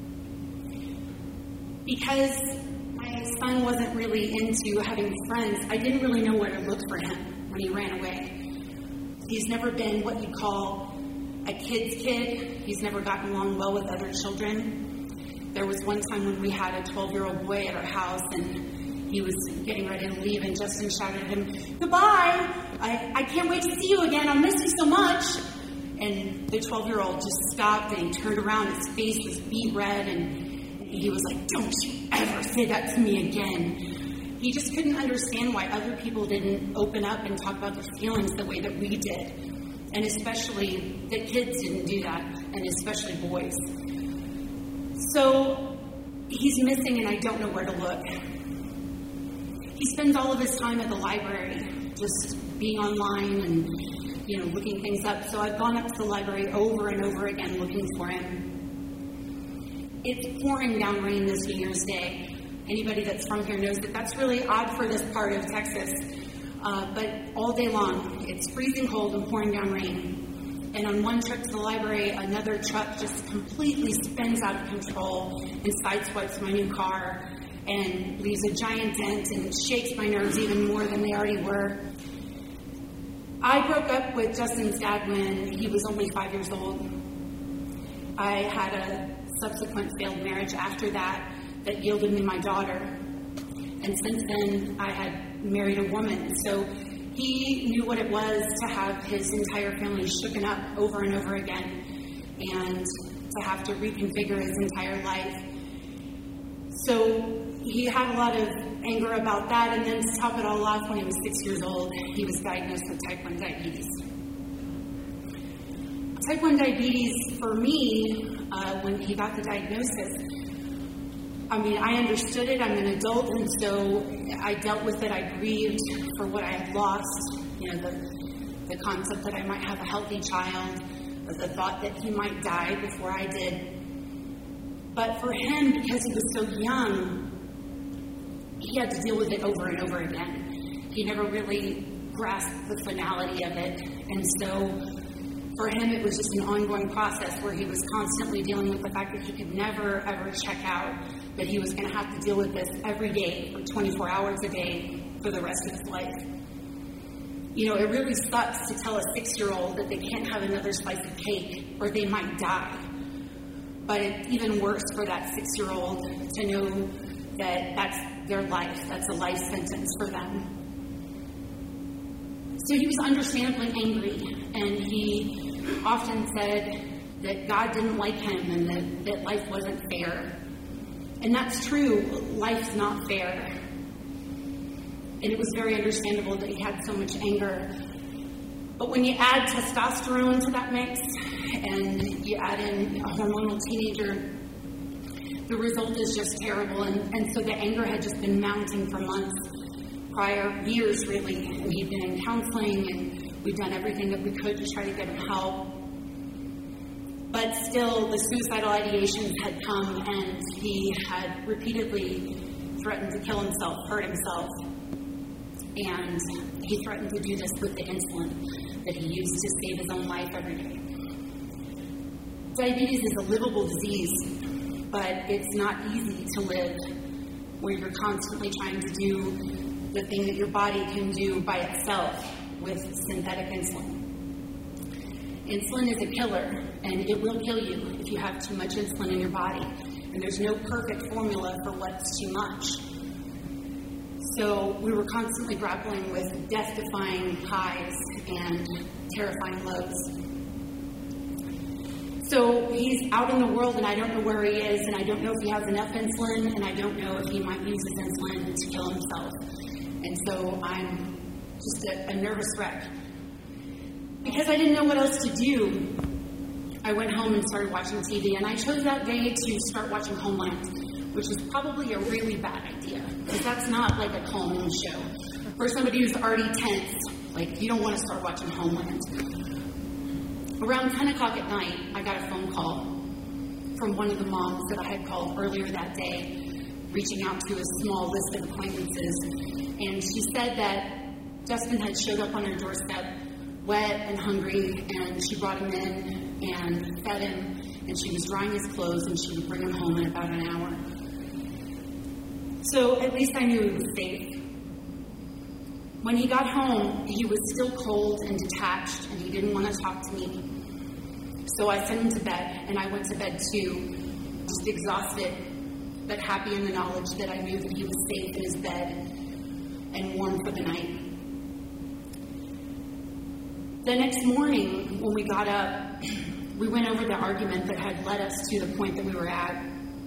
Speaker 10: Because my son wasn't really into having friends, I didn't really know where to look for him when he ran away. He's never been what you call a kid's kid. He's never gotten along well with other children. There was one time when we had a twelve-year-old boy at our house, and he was getting ready to leave, and Justin shouted at him, "Goodbye! I, I can't wait to see you again. I'll miss you so much." And the twelve-year-old just stopped, and he turned around. His face was beet red, and he was like, "Don't you ever say that to me again." He just couldn't understand why other people didn't open up and talk about their feelings the way that we did. And especially that kids didn't do that, and especially boys. So he's missing, and I don't know where to look. He spends all of his time at the library, just being online and, you know, looking things up. So I've gone up to the library over and over again looking for him. It's pouring down rain this New Year's Day. Anybody that's from here knows that that's really odd for this part of Texas. Uh, but all day long, it's freezing cold and pouring down rain. And on one trip to the library, another truck just completely spins out of control and sideswipes my new car and leaves a giant dent and shakes my nerves even more than they already were. I broke up with Justin's dad when he was only five years old. I had a subsequent failed marriage after that that yielded me my daughter. And since then, I had married a woman. So he knew what it was to have his entire family shooken up over and over again and to have to reconfigure his entire life. So he had a lot of anger about that. And then to top it all off, when he was six years old, he was diagnosed with type one diabetes. Type one diabetes, for me, uh, when he got the diagnosis, I mean, I understood it. I'm an adult, and so I dealt with it. I grieved for what I had lost, you know, the, the concept that I might have a healthy child, or the thought that he might die before I did. But for him, because he was so young, he had to deal with it over and over again. He never really grasped the finality of it, and so for him, it was just an ongoing process where he was constantly dealing with the fact that he could never, ever check out, that he was going to have to deal with this every day for twenty-four hours a day for the rest of his life. You know, it really sucks to tell a six-year-old that they can't have another slice of cake or they might die. But it's even worse for that six-year-old to know that that's their life. That's a life sentence for them. So he was understandably angry, and he often said that God didn't like him and that, that life wasn't fair. And that's true. Life's not fair. And it was very understandable that he had so much anger. But when you add testosterone to that mix, and you add in a hormonal teenager, the result is just terrible. And, and so the anger had just been mounting for months, prior years really. And he'd been in counseling, and we'd done everything that we could to try to get him help. But still, the suicidal ideations had come, and he had repeatedly threatened to kill himself, hurt himself. And he threatened to do this with the insulin that he used to save his own life every day. Diabetes is a livable disease, but it's not easy to live where you're constantly trying to do the thing that your body can do by itself with synthetic insulin. Insulin is a killer, and it will kill you if you have too much insulin in your body. And there's no perfect formula for what's too much. So we were constantly grappling with death-defying highs and terrifying lows. So he's out in the world, and I don't know where he is, and I don't know if he has enough insulin, and I don't know if he might use his insulin to kill himself. And so I'm just a, a nervous wreck. Because I didn't know what else to do, I went home and started watching T V, and I chose that day to start watching Homeland, which is probably a really bad idea, because that's not like a calming show. For somebody who's already tense, like, you don't want to start watching Homeland. Around ten o'clock at night, I got a phone call from one of the moms that I had called earlier that day, reaching out to a small list of acquaintances. And she said that Justin had showed up on her doorstep wet and hungry, and she brought him in and fed him, and she was drying his clothes, and she would bring him home in about an hour. So at least I knew he was safe. When he got home, he was still cold and detached, and he didn't want to talk to me. So I sent him to bed, and I went to bed too, just exhausted, but happy in the knowledge that I knew that he was safe in his bed and warm for the night. The next morning, when we got up, we went over the argument that had led us to the point that we were at.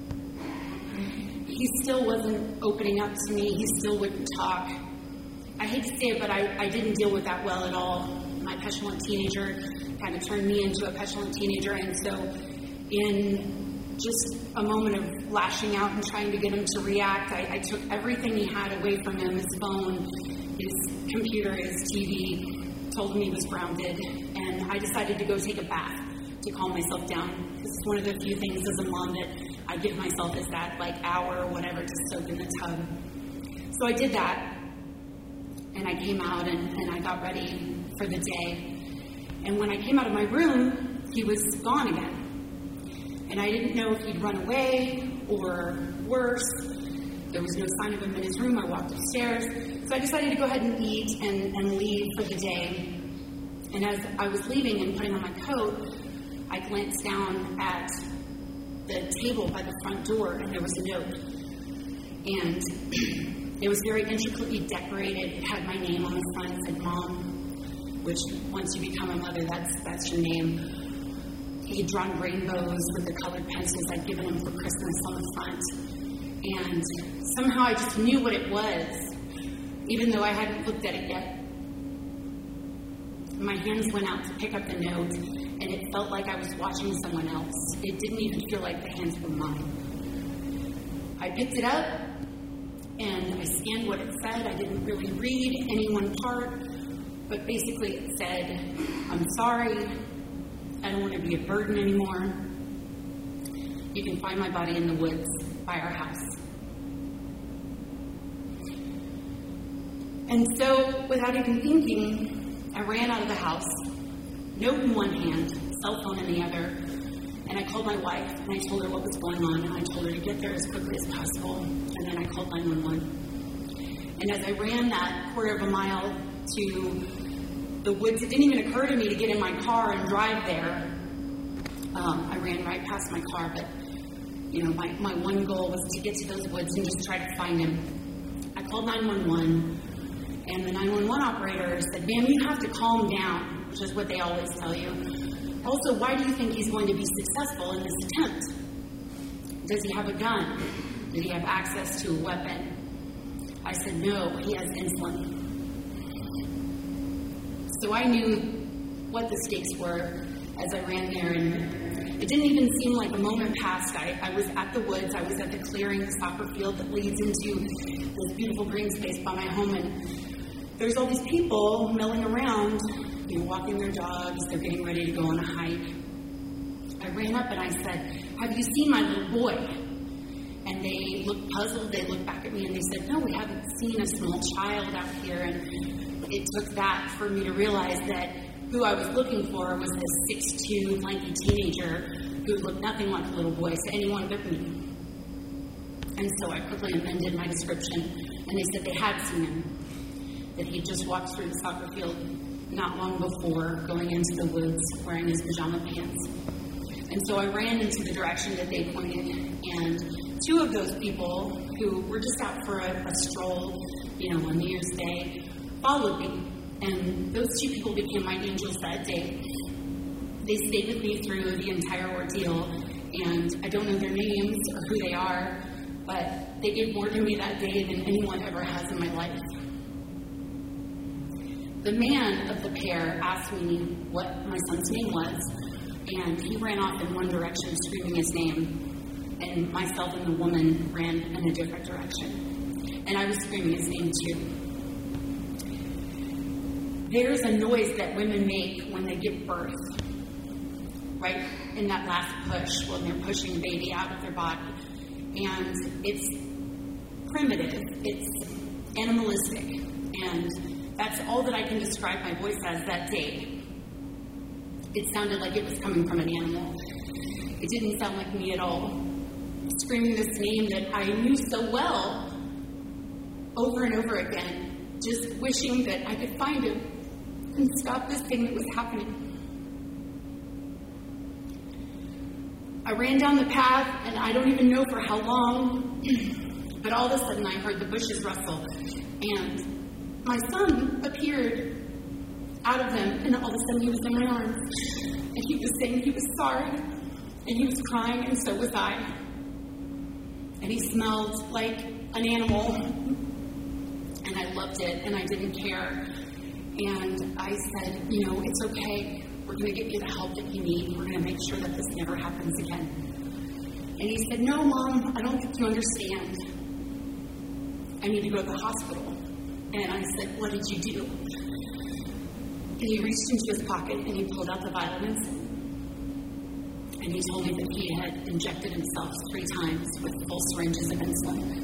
Speaker 10: He still wasn't opening up to me. He still wouldn't talk. I hate to say it, but I, I didn't deal with that well at all. My petulant teenager kind of turned me into a petulant teenager, and so in just a moment of lashing out and trying to get him to react, I, I took everything he had away from him, his phone, his computer, his T V, told him he was grounded, and I decided to go take a bath to calm myself down. This is one of the few things as a mom that I give myself is that like hour or whatever to soak in the tub. So I did that, and I came out and, and I got ready for the day. And when I came out of my room, he was gone again. And I didn't know if he'd run away or worse. There was no sign of him in his room. I walked upstairs. So I decided to go ahead and eat and, and leave for the day. And as I was leaving and putting on my coat, I glanced down at the table by the front door, and there was a note. And it was very intricately decorated. It had my name on the front. It said Mom, which once you become a mother, that's that's your name. He'd drawn rainbows with the colored pencils I'd given him for Christmas on the front. And somehow I just knew what it was, even though I hadn't looked at it yet. My hands went out to pick up the note, and it felt like I was watching someone else. It didn't even feel like the hands were mine. I picked it up, and I scanned what it said. I didn't really read any one part, but basically it said, I'm sorry, I don't want to be a burden anymore. You can find my body in the woods by our house. And so, without even thinking, I ran out of the house, note in one hand, cell phone in the other, and I called my wife, and I told her what was going on, and I told her to get there as quickly as possible, and then I called nine one one. And as I ran that quarter of a mile to the woods, it didn't even occur to me to get in my car and drive there. Um, I ran right past my car, but, you know, my, my one goal was to get to those woods and just try to find him. I called nine one one, and the nine one one operator said, ma'am, you have to calm down, which is what they always tell you. Also, why do you think he's going to be successful in this attempt? Does he have a gun? Did he have access to a weapon? I said, no, he has insulin. So I knew what the stakes were as I ran there, and it didn't even seem like a moment passed. I, I was at the woods, I was at the clearing, the soccer field that leads into this beautiful green space by my home, and there's all these people milling around, you know, walking their dogs, they're getting ready to go on a hike. I ran up and I said, have you seen my little boy? And they looked puzzled, they looked back at me and they said, no, we haven't seen a small child out here. And it took that for me to realize that who I was looking for was this six foot two lanky teenager who looked nothing like a little boy to anyone but me. And so I quickly amended my description, and they said they had seen him, that he just walked through the soccer field not long before, going into the woods wearing his pajama pants. And so I ran into the direction that they pointed, and two of those people who were just out for a, a stroll, you know, on New Year's Day, followed me. And those two people became my angels that day. They stayed with me through the entire ordeal, and I don't know their names or who they are, but they gave more to me that day than anyone ever has in my life. The man of the pair asked me what my son's name was, and he ran off in one direction, screaming his name, and myself and the woman ran in a different direction. And I was screaming his name too. There's a noise that women make when they give birth. right in that last push when they're pushing the baby out of their body. And it's primitive, it's animalistic, and that's all that I can describe my voice as that day. It sounded like it was coming from an animal. It didn't sound like me at all. Screaming this name that I knew so well over and over again, just wishing that I could find him and stop this thing that was happening. I ran down the path, and I don't even know for how long, but all of a sudden I heard the bushes rustle, and my son appeared out of them, and all of a sudden he was in my arms, and he was saying he was sorry, and he was crying, and so was I. And he smelled like an animal, and I loved it, and I didn't care. And I said, you know, it's okay. We're going to get you the help that you need. We're going to make sure that this never happens again. And he said, no, Mom, I don't think you understand. I need to go to the hospital. And I said, what did you do? And he reached into his pocket, and he pulled out the vial of insulin. And he told me that he had injected himself three times with full syringes of insulin.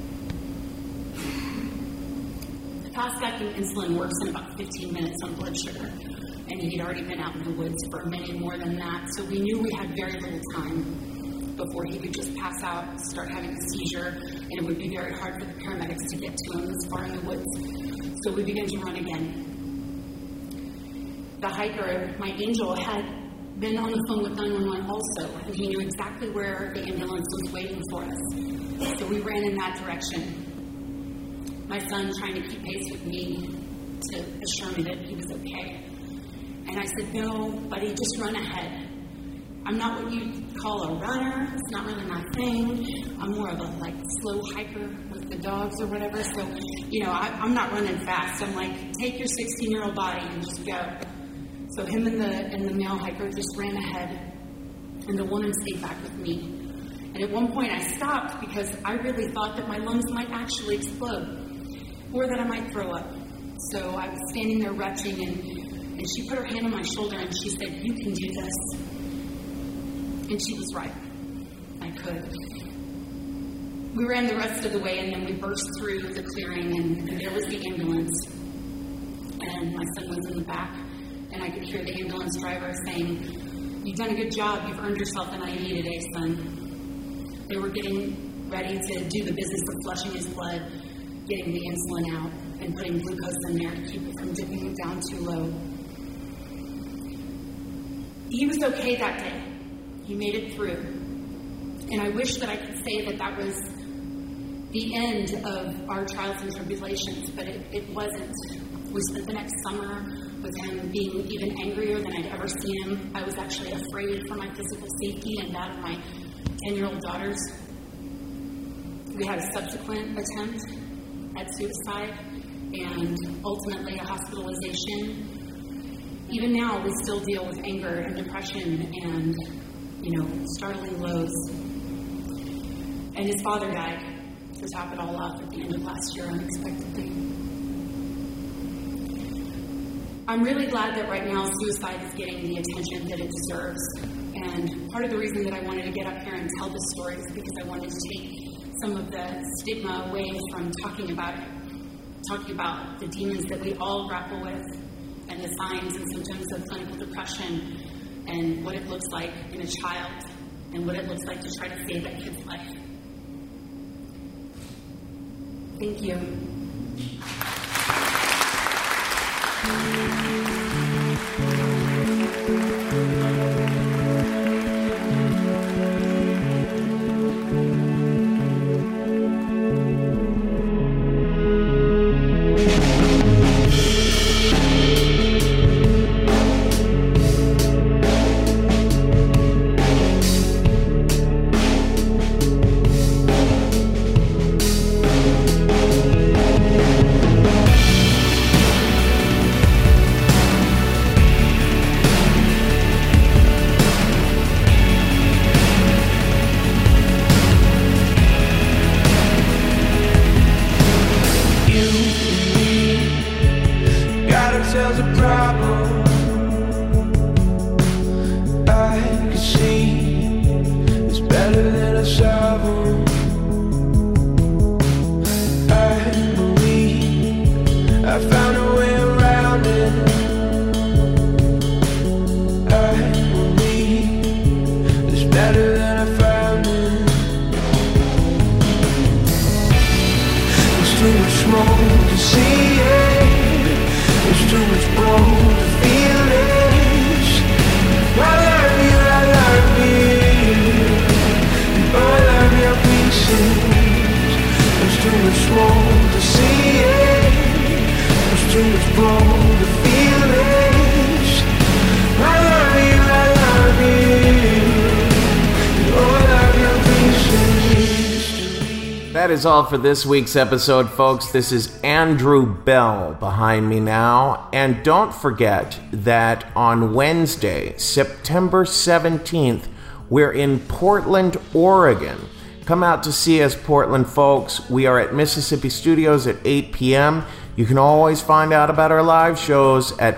Speaker 10: The fast-acting insulin works in about fifteen minutes on blood sugar, and he'd already been out in the woods for many more than that, so we knew we had very little time before he could just pass out, start having a seizure, and it would be very hard for the paramedics to get to him this far in the woods. So we began to run again. The hiker, my angel, had been on the phone with nine one one also, and he knew exactly where the ambulance was waiting for us. So we ran in that direction. My son trying to keep pace with me to assure me that he was okay. And I said, no, buddy, just run ahead. I'm not what you'd call a runner. It's not really my thing. I'm more of a, like, slow hiker with the dogs or whatever. So, you know, I, I'm not running fast. I'm like, take your sixteen-year-old body and just go. So him and the and the male hiker just ran ahead, and the woman stayed back with me. And at one point I stopped because I really thought that my lungs might actually explode or that I might throw up. So I was standing there retching, and, and she put her hand on my shoulder and she said, you can do this. And she was right. I could. We ran the rest of the way, and then we burst through the clearing, and, and there was the ambulance. And my son was in the back. And I could hear the ambulance driver saying, you've done a good job. You've earned yourself an I V today, son. They were getting ready to do the business of flushing his blood, getting the insulin out, and putting glucose in there to keep it from dipping it down too low. He was okay that day. He made it through. And I wish that I could say that that was the end of our trials and tribulations, but it, it wasn't. We spent the next summer with him being even angrier than I'd ever seen him. I was actually afraid for my physical safety and that of my ten-year-old daughters. We had a subsequent attempt at suicide and ultimately a hospitalization. Even now, we still deal with anger and depression and, you know, startling lows. And his father died to top it all off at the end of last year unexpectedly. I'm really glad that right now suicide is getting the attention that it deserves. And part of the reason that I wanted to get up here and tell this story is because I wanted to take some of the stigma away from talking about it, talking about the demons that we all grapple with and the signs and symptoms of clinical depression and what it looks like in a child and what it looks like to try to save that kid's life. Thank you.
Speaker 11: better than I found it. There's too much smoke to see it. There's too much blood to feel it. I love you, I love you. I love your pieces. There's too much smoke to see it. There's too much blood to feel it. I love you, I love you. I love your pieces.
Speaker 3: That is all for this week's episode, folks. This is Andrew Bell behind me now. And don't forget that on Wednesday, September seventeenth, we're in Portland, Oregon. Come out to see us, Portland folks. We are at Mississippi Studios at eight p.m. You can always find out about our live shows at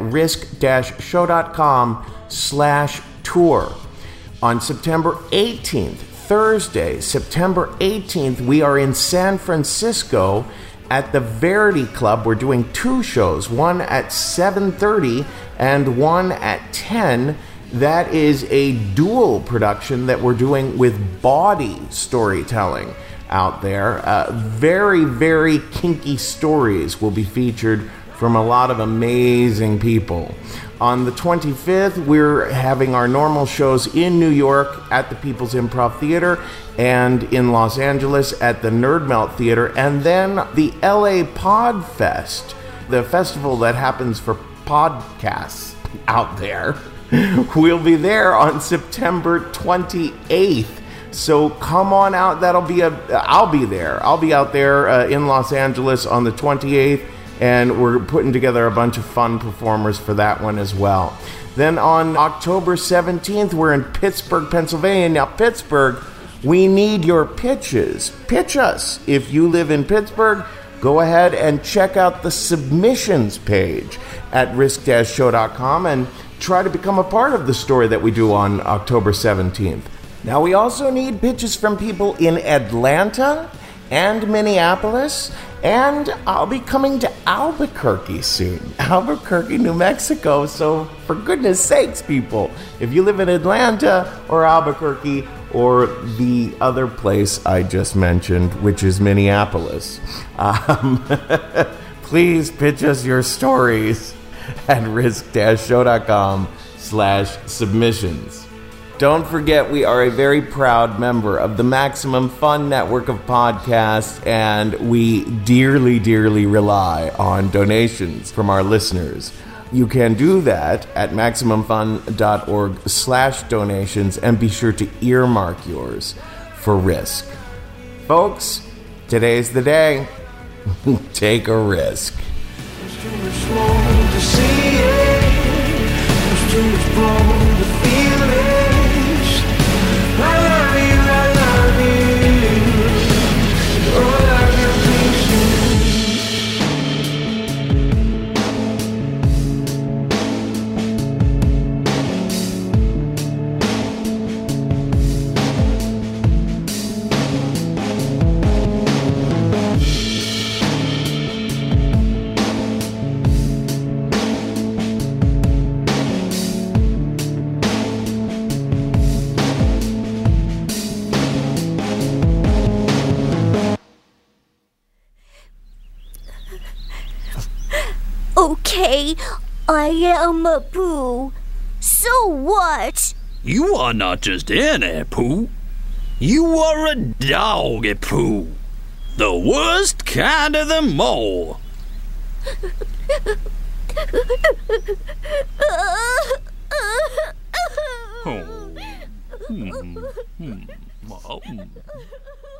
Speaker 3: risk-show.com slash tour. On September eighteenth, Thursday, September eighteenth, we are in San Francisco at the Verity Club. We're doing two shows, one at seven thirty and one at ten. That is a dual production that we're doing with Bawdy Storytelling out there. Uh, very, very kinky stories will be featured from a lot of amazing people. On the twenty-fifth, we're having our normal shows in New York at the People's Improv Theater and in Los Angeles at the Nerd Melt Theater, and then the L A Pod Fest, the festival that happens for podcasts out there. We'll be there on September twenty-eighth. So come on out. That'll be a. I'll be there. I'll be out there uh, in Los Angeles on the twenty-eighth, and we're putting together a bunch of fun performers for that one as well. Then on October seventeenth, we're in Pittsburgh, Pennsylvania. Now, Pittsburgh, we need your pitches. Pitch us. If you live in Pittsburgh, go ahead and check out the submissions page at risk dash show dot com and try to become a part of the story that we do on October seventeenth. Now, we also need pitches from people in Atlanta and Minneapolis, and I'll be coming to Albuquerque soon. Albuquerque, New Mexico. So, for goodness sakes, people, if you live in Atlanta or Albuquerque or the other place I just mentioned, which is Minneapolis, um, please pitch us your stories at risk-show.com slash submissions. Don't forget, we are a very proud member of the Maximum Fun network of podcasts, and we dearly, dearly rely on donations from our listeners. You can do that at MaximumFun.org slash donations, and be sure to earmark yours for Risk. Folks, today's the day. Take a risk.
Speaker 11: There's too much more to see it. There's too much more to feel it. I love you, I love you. Oh, I love your
Speaker 5: Okay, I am a poo. So what?
Speaker 6: You are not just any poo. You are a doggy poo. The worst kind of them all. Oh. Hmm. Hmm. Oh.